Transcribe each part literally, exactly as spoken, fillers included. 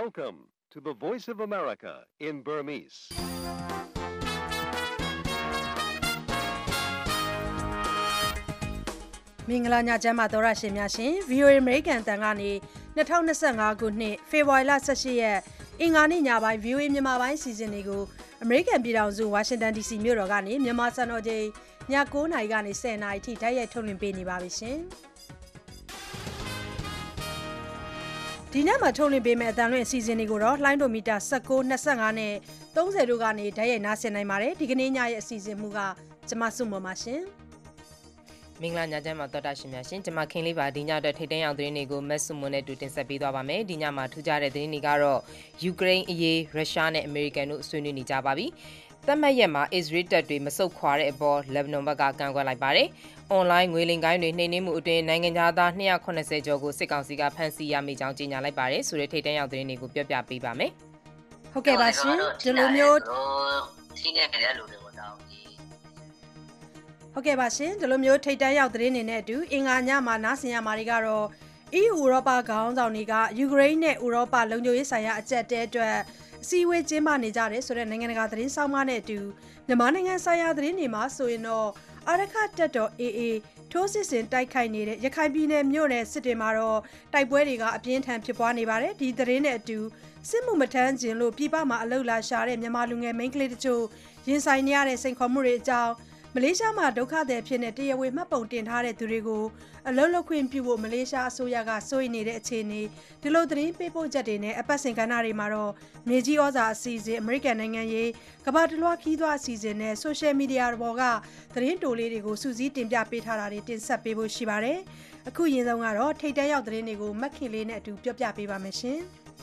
Welcome to the Voice of America in Burmese. မင်္ဂလာညချမ်းပါသောရရှင်များရှင် ဗွီအိုအေ American တန်ကနေ၂၀၂၅ခုနှစ်ဖေဖော်ဝါရီလ၁၈ရက်အင်္ဂါနေ့ညပိုင်း ဗွီအိုအေ မြန်မာပိုင်းစီစဉ်တွေကို American ပြည်ထောင်စုဝါရှင်တန် ဒီစီ မြို့တော်ကနေမြန်မာစံတော်ချိန်ည၉နာရီကနေ၁၀နာရီထိတိုက်ရိုက်ထုတ်လွှင့်ပေးနေပါပြီရှင်ဒီနေ့မှာထုတ်လွှင့်ပေးမယ့်အသံလွှင့်အစီအစဉ်တွေကိုတော့လှိုင်းဒိုမီတာ၁၉ ၂၅နဲ့၃၀တို့ကနေတိုက်ရိုက်နားဆင်နိုင်ပါတယ်ဒီကနေ့ညရဲ့အစီအစဉ်မူကကျွန်မစုမပါရှင်မင်္ဂလာညချမ်းပါတော်တာရှင်များရှင်ကျွန်မခင်လေးပါဒီညအတွက်ထိတ်တန့်ရောက်သတင်းတွေကိုမက်ဆုမွန်နဲ့တူတင်ဆက်ပေးသွားပါမယ်ဒီညမှာထူးခြားတဲ့သတင်းတွေကတော့ယူကရိန်းအရေးရုရှားနဲ့အမေရိကန်တို့ဆွေးနွေးနေကြပါပြီသတ်မှတ်ရက်မှာအစ္စရေးတပ်တွေမဆုတ်ခွာတဲ့အပေါ်လက်ဘနွန်ဘက်ကကန့်ကွက်လိုက်ပါတယ်။အွန်လိုင်းငွေလိမ်ကိုင်းတွေနှိမ်နင်းမှုအတွင်းနိုင်ငံသား၂၇၀ကျော်ကိုစစ်ကောင်စီကဖမ်းဆီးရမိကြောင်းကြေညာလိုက်ပါတယ်ဆိုတဲ့ထိတ်တန့်ရောက်သတင်းတွေကိုပြောပြပေးပါမယ်။ဟုတ်ကဲ့ပါရှင်ဒီလိုမျိုးစီးနေတဲ့လူတွေကိုတောင်းကြည့်ဟုတ်ကဲ့ပါရှင်ဒီလိုမျိုးထိတ်တန့်ရောက်သတင်းတွေနဲ့အတူအင်္ဂါညမှာနားဆင်ရမှာတွေကတော့ အီးယူ ဥရောပခေါင်းဆောင်တွေကယူကရိန်းနဲ့ဥရောပလုံခြုံရေးဆိုင်ရာအကြက်တဲအတွက်အစည်းအဝေးကျင်းပနေကြတယ်ဆိုတဲ့နိုင်ငံတကာသတင်းဆောင်မနဲ့အတူမြန်မာနိုင်ငံဆိုင်ရာသတင်းတွေမှာဆိုရင်တော့အာရခတက်တော် အေးအေး ထိုးစစ်ဆင်တိုက်ခိုက်နေတဲ့ရခိုင်ပြည်နယ်မြို့နယ်စစ်တွေမှာတော့တိုက်ပွဲတွေကအပြင်းထန်ဖြစ်ပွားနေပါတယ်ဒီသတင်းနဲ့အတူစစ်မှုမထမ်းခြင်းလို့ပြည်ပမှာအလုပ်လာရှာတဲ့မြန်မာလူငယ်မိန်းကလေးတချို့ရင်ဆိုင်နေရတဲ့စိန်ခေါ်မှုတွေအကြောင်းမလေးရှားမှာဒုက္ခသည်ဖြစ်တဲ့တရားဝင်မှတ်ပုံတင်ထားတဲ့သူတွေကိုအလုပ်လုပ်ခွင့်ပြုဖို့မလေးရှားအစိုးရကစိုးရိမ်နေတဲ့အခြေအနေဒီလိုသတင်းပေးပို့ချက်တွေနဲ့အပတ်စဉ်ကဏ္ဍတွေမှာတော့မြေကြီးဩဇာအစီအစဉ်အမေရိကန်နိုင်ငံရေးကမ္ဘာတလွှားခီးသွွားအစီအစဉ်နဲ့ social media ပေါ်ကသတင်းတိုလေးတွေကိုစူးစီးတင်ပြပေးထားတာတွေတင်ဆက်ပေးဖို့ရှိပါတယ်အခုရင်ဆုံးကတော့ထိတ်တန့်ရောက်သတင်းတွေကိုမက်ခင်လေးနဲ့အတူပြောပြပေးပါမယ်ရှင်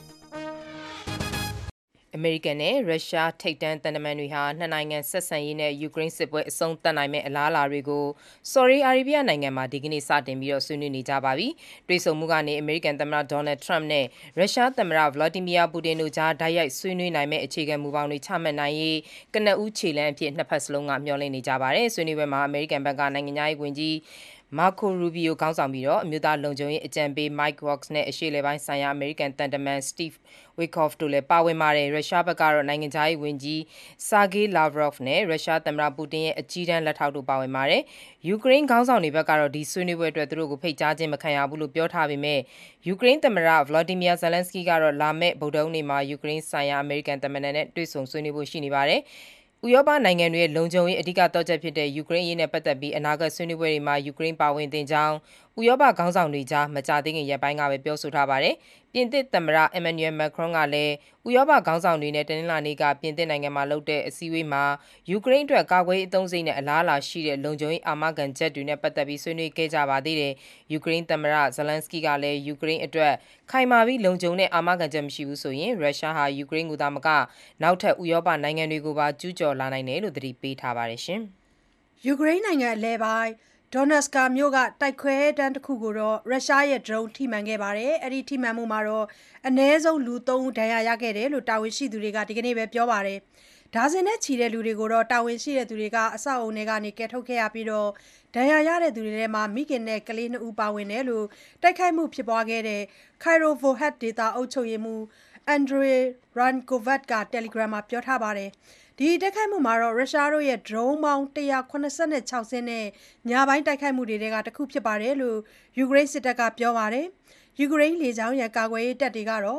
အမေရိကန်နဲ့ရုရှားထိပ်တန်းတန်တမန်တွေဟာနှစ်နိုင်ငံဆက်ဆံရေးနဲ့ယူကရိန်းစစ်ပွဲအဆုံးသတ်နိုင်မယ့်အလားအလာတွေကိုဆော်ဒီအာရေဗျနိုင်ငံမှာဒီကနေ့စတင်ပြီးတော့ဆွေးနွေးနေကြပါပြီ။တွေ့ဆုံမှုကနေအမေရိကန်သမ္မတဒေါ်နယ်ထရမ့်နဲ့ရုရှားသမ္မတဗလာဒီမီယာပူတင်တို့ကြားတိုက်ရိုက်ဆွေးနွေးနိုင်မယ့်အခြေခံမူပေါင်းတွေချမှတ်နိုင်ရေးကနဦးခြေလှမ်းအဖြစ်နှစ်ဖက်စလုံးကမျှော်လင့်နေကြပါတယ်။ဆွေးနွေးပွဲမှာအမေရိကန်ဘက်ကနိုင်ငံသားရေးဝန်ကြီးမာကိုရူဘီယိုခေါင်းဆောင်ပြီးတော့အမျိုးသားလုံခြုံရေးအကြံပေး Mike Waltz နဲ့အရှေ့အလယ်ပိုင်းဆိုင်ရာအမေရိကန်တန်တမန် Steve Witkoff တို့လည်းပါဝင်ပါတယ်ရုရှားဘက်ကတော့နိုင်ငံခြားရေးဝန်ကြီး Sergey Lavrov နဲ့ရုရှားသမ္မတပူတင်ရဲ့အကြီးတန်းလက်ထောက်တို့ပါဝင်ပါတယ်ယူကရိန်းခေါင်းဆောင်တွေဘက်ကတော့ဒီဆွေးနွေးပွဲအတွက်သူတို့ကိုဖိတ်ကြားခြင်းမခံရဘူးလို့ပြောထားပေမဲ့ယူကရိန်းသမ္မတ Volodymyr Zelensky ကတော့လာမယ့်ဗုဒ္ဓဟူးနေ့မှာယူကရိန်းဆိုင်ရာအမေရိကန်သမ္မတနဲ့တွေ့ဆုံဆွေးနွေးဖို့ရှိနေပါတယ်ဥရောပနိုင်ငံတွေရဲ့လုံခြုံရေးအဓိကတောက်ချက်ဖြစ်တဲ့ယူကရိန်းအရေးနဲ့ပတ်သက်ပြီးအနာဂတ်ဆွေးနွေးပွဲတွေမှာယူကရိန်းပါဝင်သင့်ကြောင်းဥရောပခေါင်းဆောင်တွေကြားမကြာသေးခင်ရက်ပိုင်းကပဲပြောဆိုထားပါတယ်။ပြင်သစ်သမ္မတ Emmanuel Macron ကလည်းဥရောပခေါင်းဆောင်တွေနဲ့တနင်္လာနေ့ကပြင်သစ်နိုင်ငံမှာလုပ်တဲ့အစည်းအဝေးမှာယူကရိန်းအတွက်ကာကွယ်ရေးအသုံးစရိတ်နဲ့အလားအလာရှိတဲ့လုံခြုံရေးအာမခံချက်တွေနဲ့ပတ်သက်ပြီးဆွေးနွေးခဲ့ကြပါသေးတယ်။ယူကရိန်းသမ္မတ Zelensky ကလည်းယူကရိန်းအတွက်ခိုင်မာပြီးလုံခြုံတဲ့အာမခံချက်မရှိဘူးဆိုရင်ရုရှားဟာယူကရိန်းကိုသာမကနောက်ထပ်ဥရောပနိုင်ငံတွေကိုပါကျူးကျော်လာနိုင်တယ်လို့သတိပေးထားပါတယ်ရှင်။ယူကရိန်းနိုင်ငံအလဲပိုင်းဒေါနက်စကာမြို့ကတိုက်ခွဲတန်းတစ်ခုကိုတော့ရုရှားရဲ့ drone ထိမှန်ခဲ့ပါတယ်။အဲ့ဒီထိမှန်မှုမှာတော့အနည်းဆုံးလူသုံးဦးဒဏ်ရာရခဲ့တယ်လို့တာဝန်ရှိသူတွေကဒီကနေ့ပဲပြောပါတယ်။ဒါဇင်နဲ့ချီတဲ့လူတွေကိုတော့တာဝန်ရှိတဲ့သူတွေကအဆောက်အုံတွေကနေကယ်ထုတ်ခဲ့ရပြီးတော့ဒဏ်ရာရတဲ့သူတွေထဲမှာမိခင်နဲ့ကလေးနှစ်ဦးပါဝင်တယ်လို့တိုက်ခိုက်မှုဖြစ်ပွားခဲ့တဲ့ Kirovohrad ဒေသအုပ်ချုပ်ရေးမှူး Andrei Rankovat က Telegram မှာပြောထားပါတယ်။ဒီတိုက်ခိုက်မှုမှာတော့ရုရှားတို့ရဲ့ drone ပေါင်း၁၇၆စင်းနဲ့ညပိုင်းတိုက်ခိုက်မှုတွေကတစ်ခုဖြစ်ပါတယ်လို့ယူကရိန်းစစ်တပ်ကပြောပါတယ်။ယူကရိန်းလေကြောင်းရန်ကာကွယ်ရေးတပ်တွေကတော့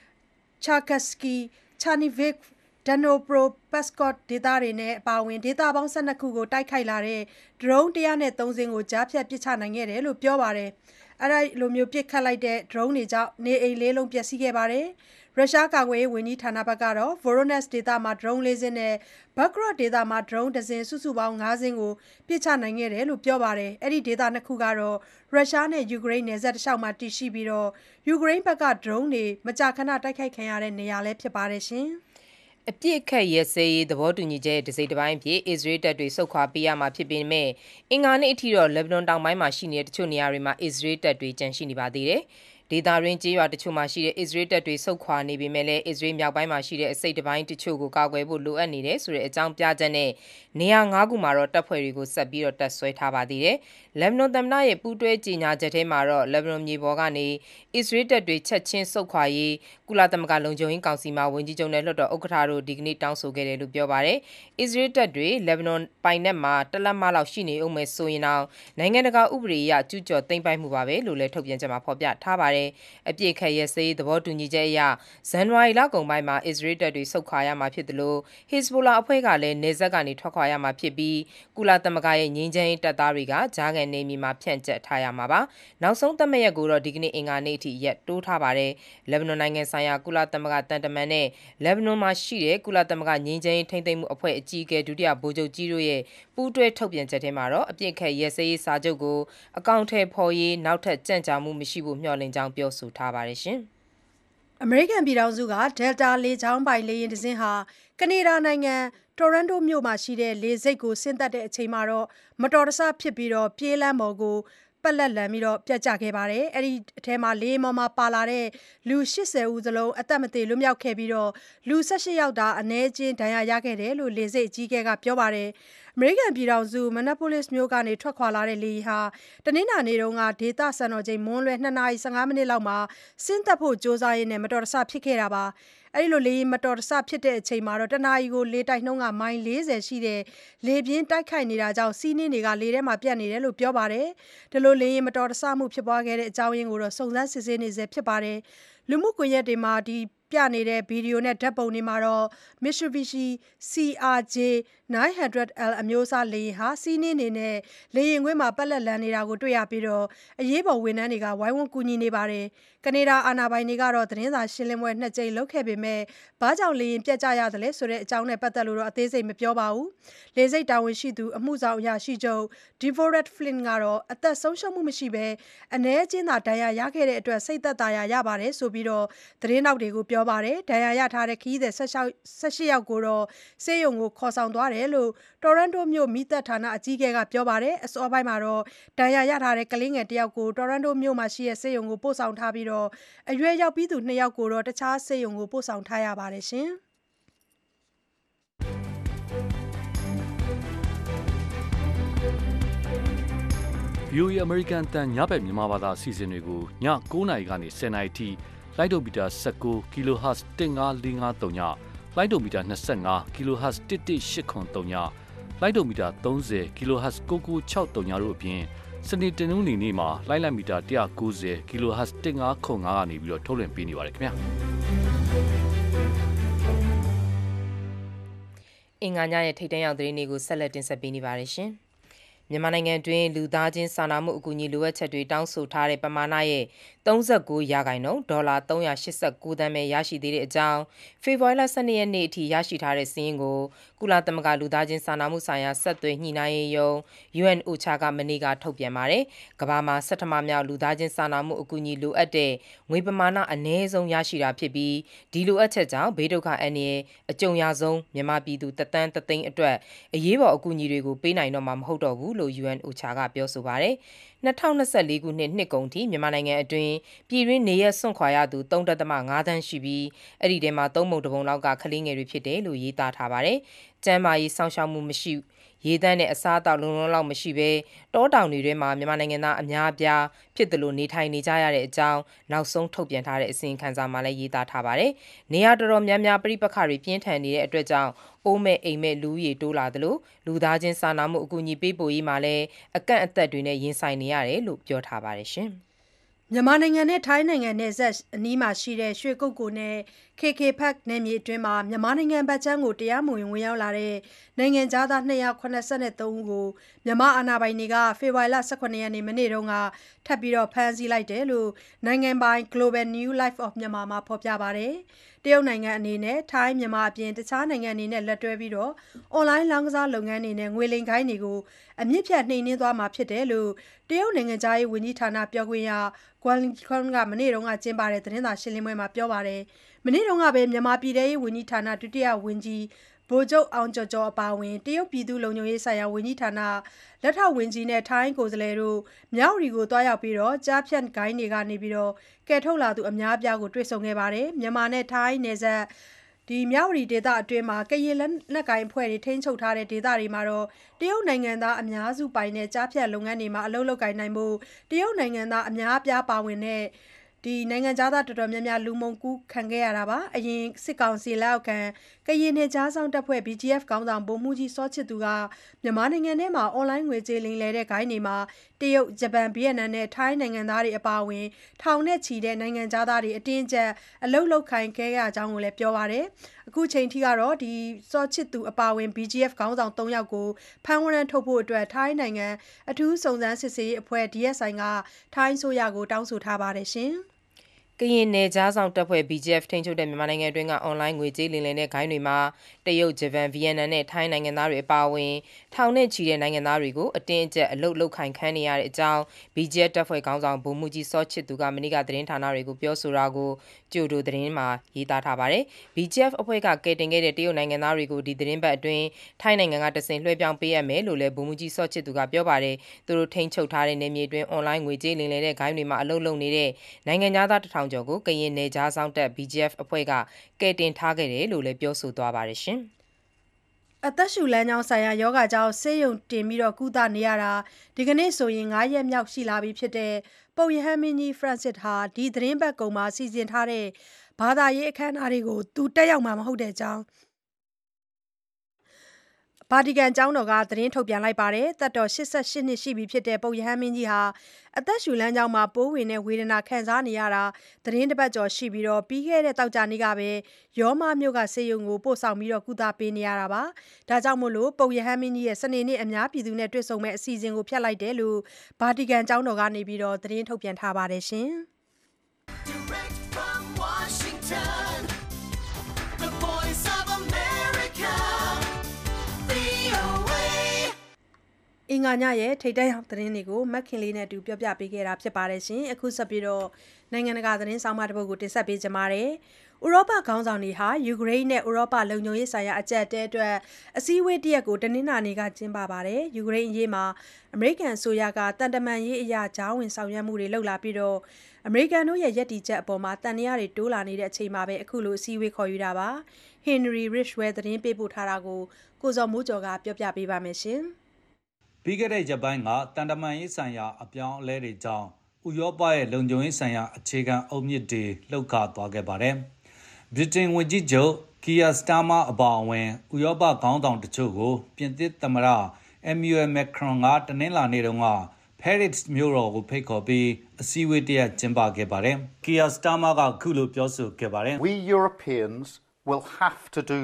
Cherkasy, Chernihiv, Dnipropetrovsk ဒေသတွေနဲ့အပါအဝင်ဒေသပေါင်း၁၂ခုကိုတိုက်ခိုက်လာတဲ့ drone ၁၀၃စင်းကိုကြားဖြတ်ပစ်ချနိုင်ခဲ့တယ်လို့ပြောပါတယ်။အဲ့ဒါလိုမျိုးပစ်ခတ်လိုက်တဲ့ drone တွေကြောင့်နေအိမ်လေးလုံးပျက်စီးခဲ့ပါတယ်။ရုရှားကာကွယ်ရေးဝန်ကြီးဌာနဘက်ကတော့ Voronezh ဒေသမှာ drone လေးစင်းနဲ့ Belgorod ဒေသမှာ drone တစ်စင်းစုစုပေါင်း၅စင်းကိုပစ်ချနိုင်ခဲ့တယ်လို့ပြောပါတယ်။အဲ့ဒီဒေသနှစ်ခုကတော့ရုရှားနဲ့ယူကရိန်းနယ်စပ်တစ်လျှောက်မှာတည်ရှိပြီးတော့ယူကရိန်းဘက်က drone တွေမကြာခဏတိုက်ခိုက်ခံရတဲ့နေရာလည်းဖြစ်ပါတယ်ရှင်။အပြစ်ခတ်ရဲစေးရေးသဘောတူညီချက်တစိမ့်တစ်ပိုင်းဖြစ်အစ္စရေးတပ်တွေဆုတ်ခွာပေးရမှာဖြစ်ပေမဲ့အင်္ဂါနေ့အထိတော့လက်ဘနွန်တောင်ပိုင်းမှာရှိနေတဲ့တချို့နေရာတွေမှာအစ္စရေးတပ်တွေကျန်ရှိနေပါသေးတယ်။ဒေသတွင်းကြေးရွာတချို့မှာရှိတဲ့အစ္စရေးတပ်တွေဆုတ်ခွာနေပေမဲ့လည်းအစ္စရေးမြောက်ပိုင်းမှာရှိတဲ့အစိတ်တစ်ပိုင်းတချို့ကိုကာကွယ်ဖို့လိုအပ်နေတယ်ဆိုတဲ့အကြောင်းပြချက်နဲ့နေရာ၅ခုမှာတော့တပ်ဖွဲ့တွေကိုဆက်ပြီးတော့တပ်ဆွဲထားပါသေးတယ်။လက်ဘနွန်သမ္မတရဲ့ပူးတွဲကြေညာချက်ထဲမှာတော့လက်ဘနွန်မြေပေါ်ကနေအစ္စရေးတပ်တွေချက်ချင်းဆုတ်ခွာရေးကုလသမဂ္ဂလုံခြုံရေးကောင်စီမှာဝန်ကြီးချုပ်နဲ့လွှတ်တော်ဥက္ကဋ္ဌတို့ဒီကနေ့တောင်းဆိုခဲ့တယ်လို့ပြောပါတယ်။အစ္စရေးတပ်တွေလက်ဘနွန်ပိုင်နက်မှာတလက်မလောက်ရှိနေအောင်မယ်ဆိုရင်တော့နိုင်ငံတကာဥပဒေအရကျူးကျော်သိမ်းပိုက်မှုပါပဲလို့လည်းထုတ်ပြန်ချက်မှာဖော်ပြထားပါတယ်။အပြစ်ခတ်ရဲစေးသဘောတူညီချက်အရဇန်နဝါရီလကုန်ပိုင်းမှာအစ္စရေးတပ်တွေဆုတ်ခွာရမှာဖြစ်တယ်လို့ဟစ်ဇ်ဘိုလာအဖွဲ့ကလည်းနေဆက်ကနေထွက်ခွာရမှာဖြစ်ပြီးကုလသမဂ္ဂရဲ့ငြိမ်းချမ်းရေးတပ်သားတွေကဂျာကန်နေမီမှာဖြန့်ကျက်ထားရမှာပါ။နောက်ဆုံးသတ်မှတ်ရက်ကိုတော့ဒီကနေ့အင်္ဂါနေ့အထိရက်တိုးထားပါတယ်။လက်ဘနွန်နိုင်ငံဆိုင်ရာကုလသမဂ္ဂတန်တမန်နဲ့လက်ဘနွန်မှာရှိတဲ့ကုလသမဂ္ဂငြိမ်းချမ်းရေးထိန်းသိမ်းမှုအဖွဲ့အကြီးအကဲဒုတိယဗိုလ်ချုပ်ကြီးတို့ရဲ့ပူးတွဲထုတ်ပြန်ချက်ထဲမှာတော့အပြစ်ခတ်ရဲစရေးစာချုပ်ကိုအကောင့်ထဲဖော်ရေးနောက်ထပ်ကြန့်ကြာမှုမရှိဖို့မျှော်လင့်ကြောင်းပြောဆိုထားပါတယ်ရှင်။အမေရိကန်ပြည်ထောင်စုက Delta လေကြောင်းပိုင်လေယာဉ်တစ်စင်းဟာကနေဒါနိုင်ငံတိုရန်တိုမြို့မှာရှိတဲ့လေဆိပ်ကိုဆင်းသက်တဲ့အချိန်မှာတော့မတော်တဆဖြစ်ပြီးတော့ပြေးလမ်းပေါ်ကိုပက်လက်လန်ပြီးတော့ပြတ်ကျခဲ့ပါတယ်။အဲ့ဒီအထဲမှာလေယာဉ်ပေါ်မှာပါလာတဲ့လူ၈၀ဦးစလုံးအသက်မသေလွတ်မြောက်ခဲ့ပြီးတော့လူ၁၈ယောက်သာအနည်းချင်းဒဏ်ရာရခဲ့တယ်လို့လေဆိပ်အကြီးအကဲကပြောပါတယ်။အမေရိကန်ပြည်ထောင်စုမန်နာပိုလစ်မြို့ကနေထွက်ခွာလာတဲ့လေယာဉ်ဟာတနင်္လာနေ့တုန်းကဒေသစံတော်ချိန်မွန်းလွဲနှစ်နာရီ၁၅မိနစ်လောက်မှာဆင်းသက်ဖို့ကြိုးစားရင်းနဲ့မတော်တဆဖြစ်ခဲ့တာပါ။အဲ့ဒီလိုလေယာဉ်မတော်တဆဖြစ်တဲ့အချိန်မှာတော့တနာရီကိုလေတိုက်နှုန်းကမိုင်၄၀ရှိတဲ့လေပြင်းတိုက်ခိုက်နေတာကြောင့်စီးနှင်းတွေကလေထဲမှာပြတ်နေတယ်လို့ပြောပါတယ်။ဒီလိုလေယာဉ်မတော်တဆမှုဖြစ်ပွားခဲ့တဲ့အကြောင်းရင်းကိုတော့စုံစမ်းစစ်ဆေးနေဆဲဖြစ်ပါတယ်။လူမှုကွန်ရက်တွေမှာဒီပြနေတဲ့ဗီဒီယိုနဲ့ဓာတ်ပုံတွေမှာတော့ Mitsubishi စီ အာร์ ဂျေ နင်းဟန်ဒရက်အယ် အမျိုးအစားလေယာဉ်ဟာစီးနှင်းနေနဲ့လေယာဉ်ကွင်းမှာပက်လက်လန်နေတာကိုတွေ့ရပြီးတော့အရေးပေါ်ဝန်ထမ်းတွေကဝိုင်းဝန်းကူညီနေပါတယ်။ကနေဒါအာဏာပိုင်တွေကတော့သတင်းစာရှင်းလင်းပွဲနှစ်ကြိမ်လုပ်ခဲ့ပေမဲ့ဘာကြောင့်လေယာဉ်ပြတ်ကျရသလဲဆိုတဲ့အကြောင်းနဲ့ပတ်သက်လို့တော့အသေးစိတ်မပြောပါဘူး။လေဆိပ်တာဝန်ရှိသူအမှုဆောင်အရာရှိချုပ် Deborah Flynn ကတော့အသက်ဆုံးရှုံးမှုမရှိဘဲအ ਨੇ ချင်းသာဒဏ်ရာရခဲ့တဲ့အတွက်စိတ်သက်သာရာရပါတယ်ဆိုပြီးတော့သတင်းတောက်တွေကိုပြောပါတယ်။ဒဏ်ရာရထားတဲ့ခရီးသည်၁၈ယောက်ကိုတော့ဆေးရုံကိုခေါ်ဆောင်သွားတယ်လို့တိုရန်တိုမြို့မီးသတ်ဌာနအကြီးအကဲကပြောပါတယ်။အစောပိုင်းမှာတော့ဒဏ်ရာရထားတဲ့ကလေးငယ်တစ်ယောက်ကိုတိုရန်တိုမြို့မှာရှိတဲ့ဆေးရုံကိုပို့ဆောင်ထားပြီးတော့အရွယ်ရောက်ပြီးသူနှစ်ယောက်ကိုတော့တခြားဆေးရုံကိုပို့ဆောင်ထားရပါတယ်ရှင်။ဗီအိုအေ American တန်ညဘက်မြန်မာဘာသာအစီအစဉ်တွေကိုည၉နာရီကနေ၁၀နာရီထိလိုက်ဒိုမီတာ၁၉ kHz ၁၅၄၅၃ညလိုက်ဒိုမီတာ၂၅ kHz ၁၁၈၇၃ညလိုက်ဒိုမီတာ၃၀ kHz ၉၉၆၃ညတို့အပြင်စနေတနင်္ဂနွေနေ့မှာလိုက်လံမီတာ၁၉၀ kHz ၁၅ခု၅ကနေပြီးတော့ထုတ်လွှင့်ပေးနေပါတယ်ခင်ဗျာအင်္ဂါညရဲ့ထိပ်တန်းရောက်သတင်းတွေကိုဆက်လက်တင်ဆက်ပေးနေပါတယ်ရှင်မြန်မာနိုင်ငံတွင်လူသားချင်းစာနာမှုအကူအညီလိုအပ်ချက်တွေတောင်းဆိုထားတဲ့ပမာဏရဲ့၃၉ရာခိုင်နှုန်းဒေါ်လာ၃၈၉သန်းပဲရရှိသေးတဲ့အကြောင်းဖေဖော်ဝါရီလ၁၂ရက်နေ့အထိရရှိထားတဲ့စာရင်းကိုကုလသမဂ္ဂလူသားချင်းစာနာမှုဆိုင်ရာဆက်သွယ်ညှိနှိုင်းရေးရုံး ယူအန် အိုချာ ကမနေ့ကထုတ်ပြန်ပါတယ်။ကမ္ဘာမှာဆဋ္ဌမမြောက်လူသားချင်းစာနာမှုအကူအညီလိုအပ်တဲ့ငွေပမာဏအနည်းဆုံးရရှိတာဖြစ်ပြီးဒီလိုအပ်ချက်ကြောင့်ဘေးဒုက္ခအန္တရာယ်အကြုံရဆုံးမြန်မာပြည်သူတသန်းတသိန်းအတွက်အရေးပေါ်အကူအညီတွေကိုပေးနိုင်တော့မှာမဟုတ်တော့ဘူးလို့ ယူအန် အိုချာ ကပြောဆိုပါတယ်။၂၀၂၄ခုနှစ်နှစ်ကုန်ထိမြန်မာနိုင်ငံအတွင်းပြည်တွင်းနေရစွန့်ခွာရသူ၃.၅သန်းရှိပြီးအဲ့ဒီထဲမှာသုံးပုံတစ်ပုံလောက်ကကလေးငယ်တွေဖြစ်တယ်လို့ရေးသားထားပါတယ်။ကျန်းမာရေးစောင့်ရှောက်မှုမရှိရေသန့်နဲ့အစားအသောက်လုံလုံလောက်မရှိဘဲတောတောင်တွေထဲမှာမြန်မာနိုင်ငံသားအများအပြားဖြစ်တယ်လို့နေထိုင်နေကြရတဲ့အကြောင်းနောက်ဆုံးထုတ်ပြန်ထားတဲ့အစီရင်ခံစာမှာလည်းရေးသားထားပါတယ်။နေရာတော်တော်များများပြိပခါတွေပြင်းထန်နေတဲ့အတွက်ကြောင့်အိုးမဲ့အိမ်မဲ့လူကြီးတိုးလာသလိုလူသားချင်းစာနာမှုအကူအညီပေးပို့ရေးမှာလည်းအကန့်အသတ်တွေနဲ့ရင်ဆိုင်နေရတယ်လို့ပြောထားပါတယ်ရှင်။မြန်မာနိုင်ငံနဲ့ထိုင်းနိုင်ငံနယ်စပ်အနီးမှာရှိတဲ့ရွှေကုက္ကိုနဲ့ ကေ ကေ ဖက် နယ်မြေအတွင်းမှာမြန်မာနိုင်ငံဘက်ခြမ်းကိုတရားမဝင်ဝင်ရောက်လာတဲ့နိုင်ငံသား၂၇၃ဦးကိုမြန်မာအာဏာပိုင်တွေကဖေဖော်ဝါရီလ၁၇ရက်နေ့မနေ့တုန်းကထပ်ပြီးတော့ဖမ်းဆီးလိုက်တယ်လို့နိုင်ငံပိုင် Global New Life of Myanmar မှာဖော်ပြပါတယ်။တရုတ်နိုင်ငံအနေနဲ့ထိုင်းမြန်မာအပြင်တခြားနိုင်ငံတွေနဲ့လက်တွဲပြီးတော့အွန်လိုင်းလောင်းကစားလုပ်ငန်းတွေနဲ့ငွေလိမ်ခိုင်းတွေကိုအမြင့်ဖြတ်နှိမ်နင်းသွားမှာဖြစ်တယ်လို့တရုတ်နိုင်ငံသားရေးဝန်ကြီးဌာနပြောခွင့်ရကွမ်လီခွန်းကမနေ့တုန်းကကျင်းပတဲ့သတင်းစာရှင်းလင်းပွဲမှာပြောပါတယ်။မနေ့တုန်းကပဲမြန်မာပြည်ထရေးဝန်ကြီးဌာနဒုတိယဝန်ကြီးဗိုလ်ချုပ်အောင်ကျော်ကျော်အပါအဝင်တရုတ်ပြည်သူ့လုံခြုံရေးဆိုင်ရာဝန်ကြီးဌာနလက်ထောက်ဝန်ကြီးနဲ့ထိုင်းကိုယ်စားလှယ်တို့မြောက်ရီကိုတွားရောက်ပြီးတော့ကြားဖြတ်ဂိုင်းတွေကနေပြီးတော့ကယ်ထုတ်လာသူအများအပြားကိုတွေ့ဆုံခဲ့ပါတယ်မြန်မာနဲ့ထိုင်းနယ်စပ်ဒီမြောက်ရီဒေသအတွင်းမှာကရင်လက်နက်ကိုင်အဖွဲ့တွေထိန်းချုပ်ထားတဲ့ဒေသတွေမှာတော့တရုတ်နိုင်ငံသားအများစုပိုင်တဲ့ကြားဖြတ်လုပ်ငန်းတွေမှာအလုပ်လုပ်ကိုင်နိုင်ဖို့တရုတ်နိုင်ငံသားအများအပြားပါဝင်တဲ့ဒီနိုင်ငံသားတော်တော်များများလူမုံကူးခံခဲ့ရတာပါအရင်စစ်ကောင်စီလက်အောက်ခံကရင်နယ်ကြားဆောင်တပ်ဖွဲ့ B G F ခေါင်းဆောင်ဗိုလ်မှူးကြီးစောချစ်သူကမြန်မာနိုင်ငံထဲမှာအွန်လိုင်းငွေကြေးလိမ်လည်တဲ့ဂိုဏ်းတွေမှာတရုတ်ဂျပန်ဗီယက်နမ်နဲ့ထိုင်းနိုင်ငံသားတွေအပါအဝင်ထောင်နဲ့ချီတဲ့နိုင်ငံသားတွေအတင်းအကျပ်အလုတ်လုတ်ခိုင်းခဲ့ရကြောင်းကိုလည်းပြောပါတယ်အခုချိန်ထိကတော့ဒီစောချစ်သူအပါအဝင် B G F ခေါင်းဆောင်၃ယောက်ကိုဖမ်းဝရမ်းထုတ်ဖို့အတွက်ထိုင်းနိုင်ငံအထူးစုံစမ်းစစ်ဆေးရေးအဖွဲ့ D S I ကထိုင်းဆိုရကိုတောင်းဆိုထားပါတယ်ရှင်ကရင်နယ်ကြားဆောင်တပ်ဖွဲ့ B G F ထိန်းချုပ်တဲ့မြန်မာနိုင်ငံအတွင်းကအွန်လိုင်းငွေကြေးလိမ်လည်တဲ့ဂိုဏ်းတွေမှာတရုတ်ဂျပန်ဗီယက်နမ်နဲ့ထိုင်းနိုင်ငံသားတွေအပါအဝင်ထောင်နဲ့ချီတဲ့နိုင်ငံသားတွေကိုအတင်းအကျပ်အလုတ်လုတ်ခိုင်းခံနေရတဲ့အကြောင်း B G F တပ်ဖွဲ့ခေါင်းဆောင်ဗိုလ်မှူးကြီးစောချစ်သူကမနေ့ကသတင်းဌာနတွေကိုပြောဆိုတာကိုကြိုတိုသတင်းမှာရေးသားထားပါတယ်။ B G F အဖွဲ့ကကယ်တင်ခဲ့တဲ့တရုတ်နိုင်ငံသားတွေကိုဒီသတင်းပတ်အတွင်းထိုင်းနိုင်ငံကတဆင့်လွှဲပြောင်းပေးရမယ်လို့လည်းဗိုလ်မှူးကြီးစောချစ်သူကပြောပါတယ်။သူတို့ထိန်းချုပ်ထားတဲ့နယ်မြေအတွင်းအွန်လိုင်းငွေကြေးလိမ်လည်တဲ့ဂိုဏ်းတွေမှာအလုတ်လုတ်နေတဲ့နိုင်ငံသားတစ်ထောင်ကျော်ကိုကရင်နယ်ကြားဆောင်တပ် B G F အဖွဲ့ကကယ်တင်ထားခဲ့တယ်လို့လည်းပြောဆိုသွားပါတယ်ရှင်အသက်ရှူလမ်းကြောင်းဆိုင်ရာယောဂကြောင့်ဆေးရုံတင်ပြီးတော့ကုသနေရတာဒီကနေ့ဆိုရင်၅ရက်မြောက်ရှိလာပြီဖြစ်တဲ့ပုပ်ရဟန်းမင်းကြီး Francis ဟာဒီသတင်းပတ်ကုန်မှာစီစဉ်ထားတဲ့ဘာသာရေးအခမ်းအနားတွေကိုသူတက်ရောက်မှာမဟုတ်တဲ့အကြောင်းဗာတီကန်ကျောင်းတော်ကသတင်းထုတ်ပြန်လိုက်ပါတယ်။သက်တော်၈၈နှစ်ရှိပြီဖြစ်တဲ့ပုပ်ရဟန်းမင်းကြီးဟာအသက်ရှူလမ်းကြောင်းမှာပိုးဝင်တဲ့ဝေဒနာခံစားနေရတာသတင်းတစ်ပတ်ကျော်ရှိပြီးတော့ပြီးခဲ့တဲ့တောက်ကြနေ့ကပဲရောမမြို့ကဆေးရုံကိုပို့ဆောင်ပြီးတော့ကုသပေးနေရတာပါ။ဒါကြောင့်မို့လို့ပုပ်ရဟန်းမင်းကြီးရဲ့စနေနေ့အများပြည်သူနဲ့တွေ့ဆုံမဲ့အစီအစဉ်ကိုဖျက်လိုက်တယ်လို့ဗာတီကန်ကျောင်းတော်ကနေပြီးတော့သတင်းထုတ်ပြန်ထားပါတယ်ရှင်။ Direct from Washington, the voice of America. အင်္ဂါညရဲ့ထိတ်တန့်ရောက်သတင်းတွေကိုမက်ခင်လေးနဲ့အတူပြောပြပေးခဲ့တာဖြစ်ပါတယ်ရှင်အခုဆက်ပြီးတော့နိုင်ငံတကာသတင်းဆောင်မတစ်ပုဒ်ကိုတင်ဆက်ပေးကြပါမယ်ဥရောပခေါင်းဆောင်တွေဟာယူကရိန်းနဲ့ဥရောပလုံခြုံရေးဆိုင်ရာအကြက်တဲအတွက်အစည်းအဝေးတစ်ရက်ကိုတနင်္လာနေ့ကကျင်းပပါတယ်ယူကရိန်းအရေးမှာအမေရိကန်အစိုးရကတန်တမန်ရေးအရာကြားဝင်ဆောင်ရွက်မှုတွေလုပ်လာပြီးတော့အမေရိကန်တို့ရဲ့ယက်တီချက်အပေါ်မှာတန်တရားတွေတိုးလာနေတဲ့အချိန်မှာပဲအခုလိုအစည်းအဝေးခေါ်ယူတာပါ Henry Ridgwell သတင်းပေးပို့ထားတာကိုကိုဇော်မိုးကျော်ကပြောပြပေးပါမယ်ရှင်ပြီးခဲ့တဲ့ဂျပန်ကတန်တမန်ရေးဆိုင်ရာအပြောင်းအလဲတွေကြောင့်ဥရောပရဲ့လုံခြုံရေးဆိုင်ရာအခြေခံအုတ်မြစ်တွေလှုပ်ခါသွားခဲ့ပါတယ်။ဗြိတိန်ဝန်ကြီးချုပ်ကီယာစတာမာအပါအဝင်ဥရောပခေါင်းဆောင်တချို့ကိုပြင်သစ်သမ္မတအမ်မီယူအယ်မက်ခရွန်ကတနင်္လာနေ့တုန်းကပဲရစ်မြို့တော်ကိုဖိတ်ခေါ်ပြီးအစည်းအဝေးတရက်ကျင်းပခဲ့ပါတယ်။ကီယာစတာမာကခုလိုပြောဆိုခဲ့ပါတယ်။ We Europeans will have to do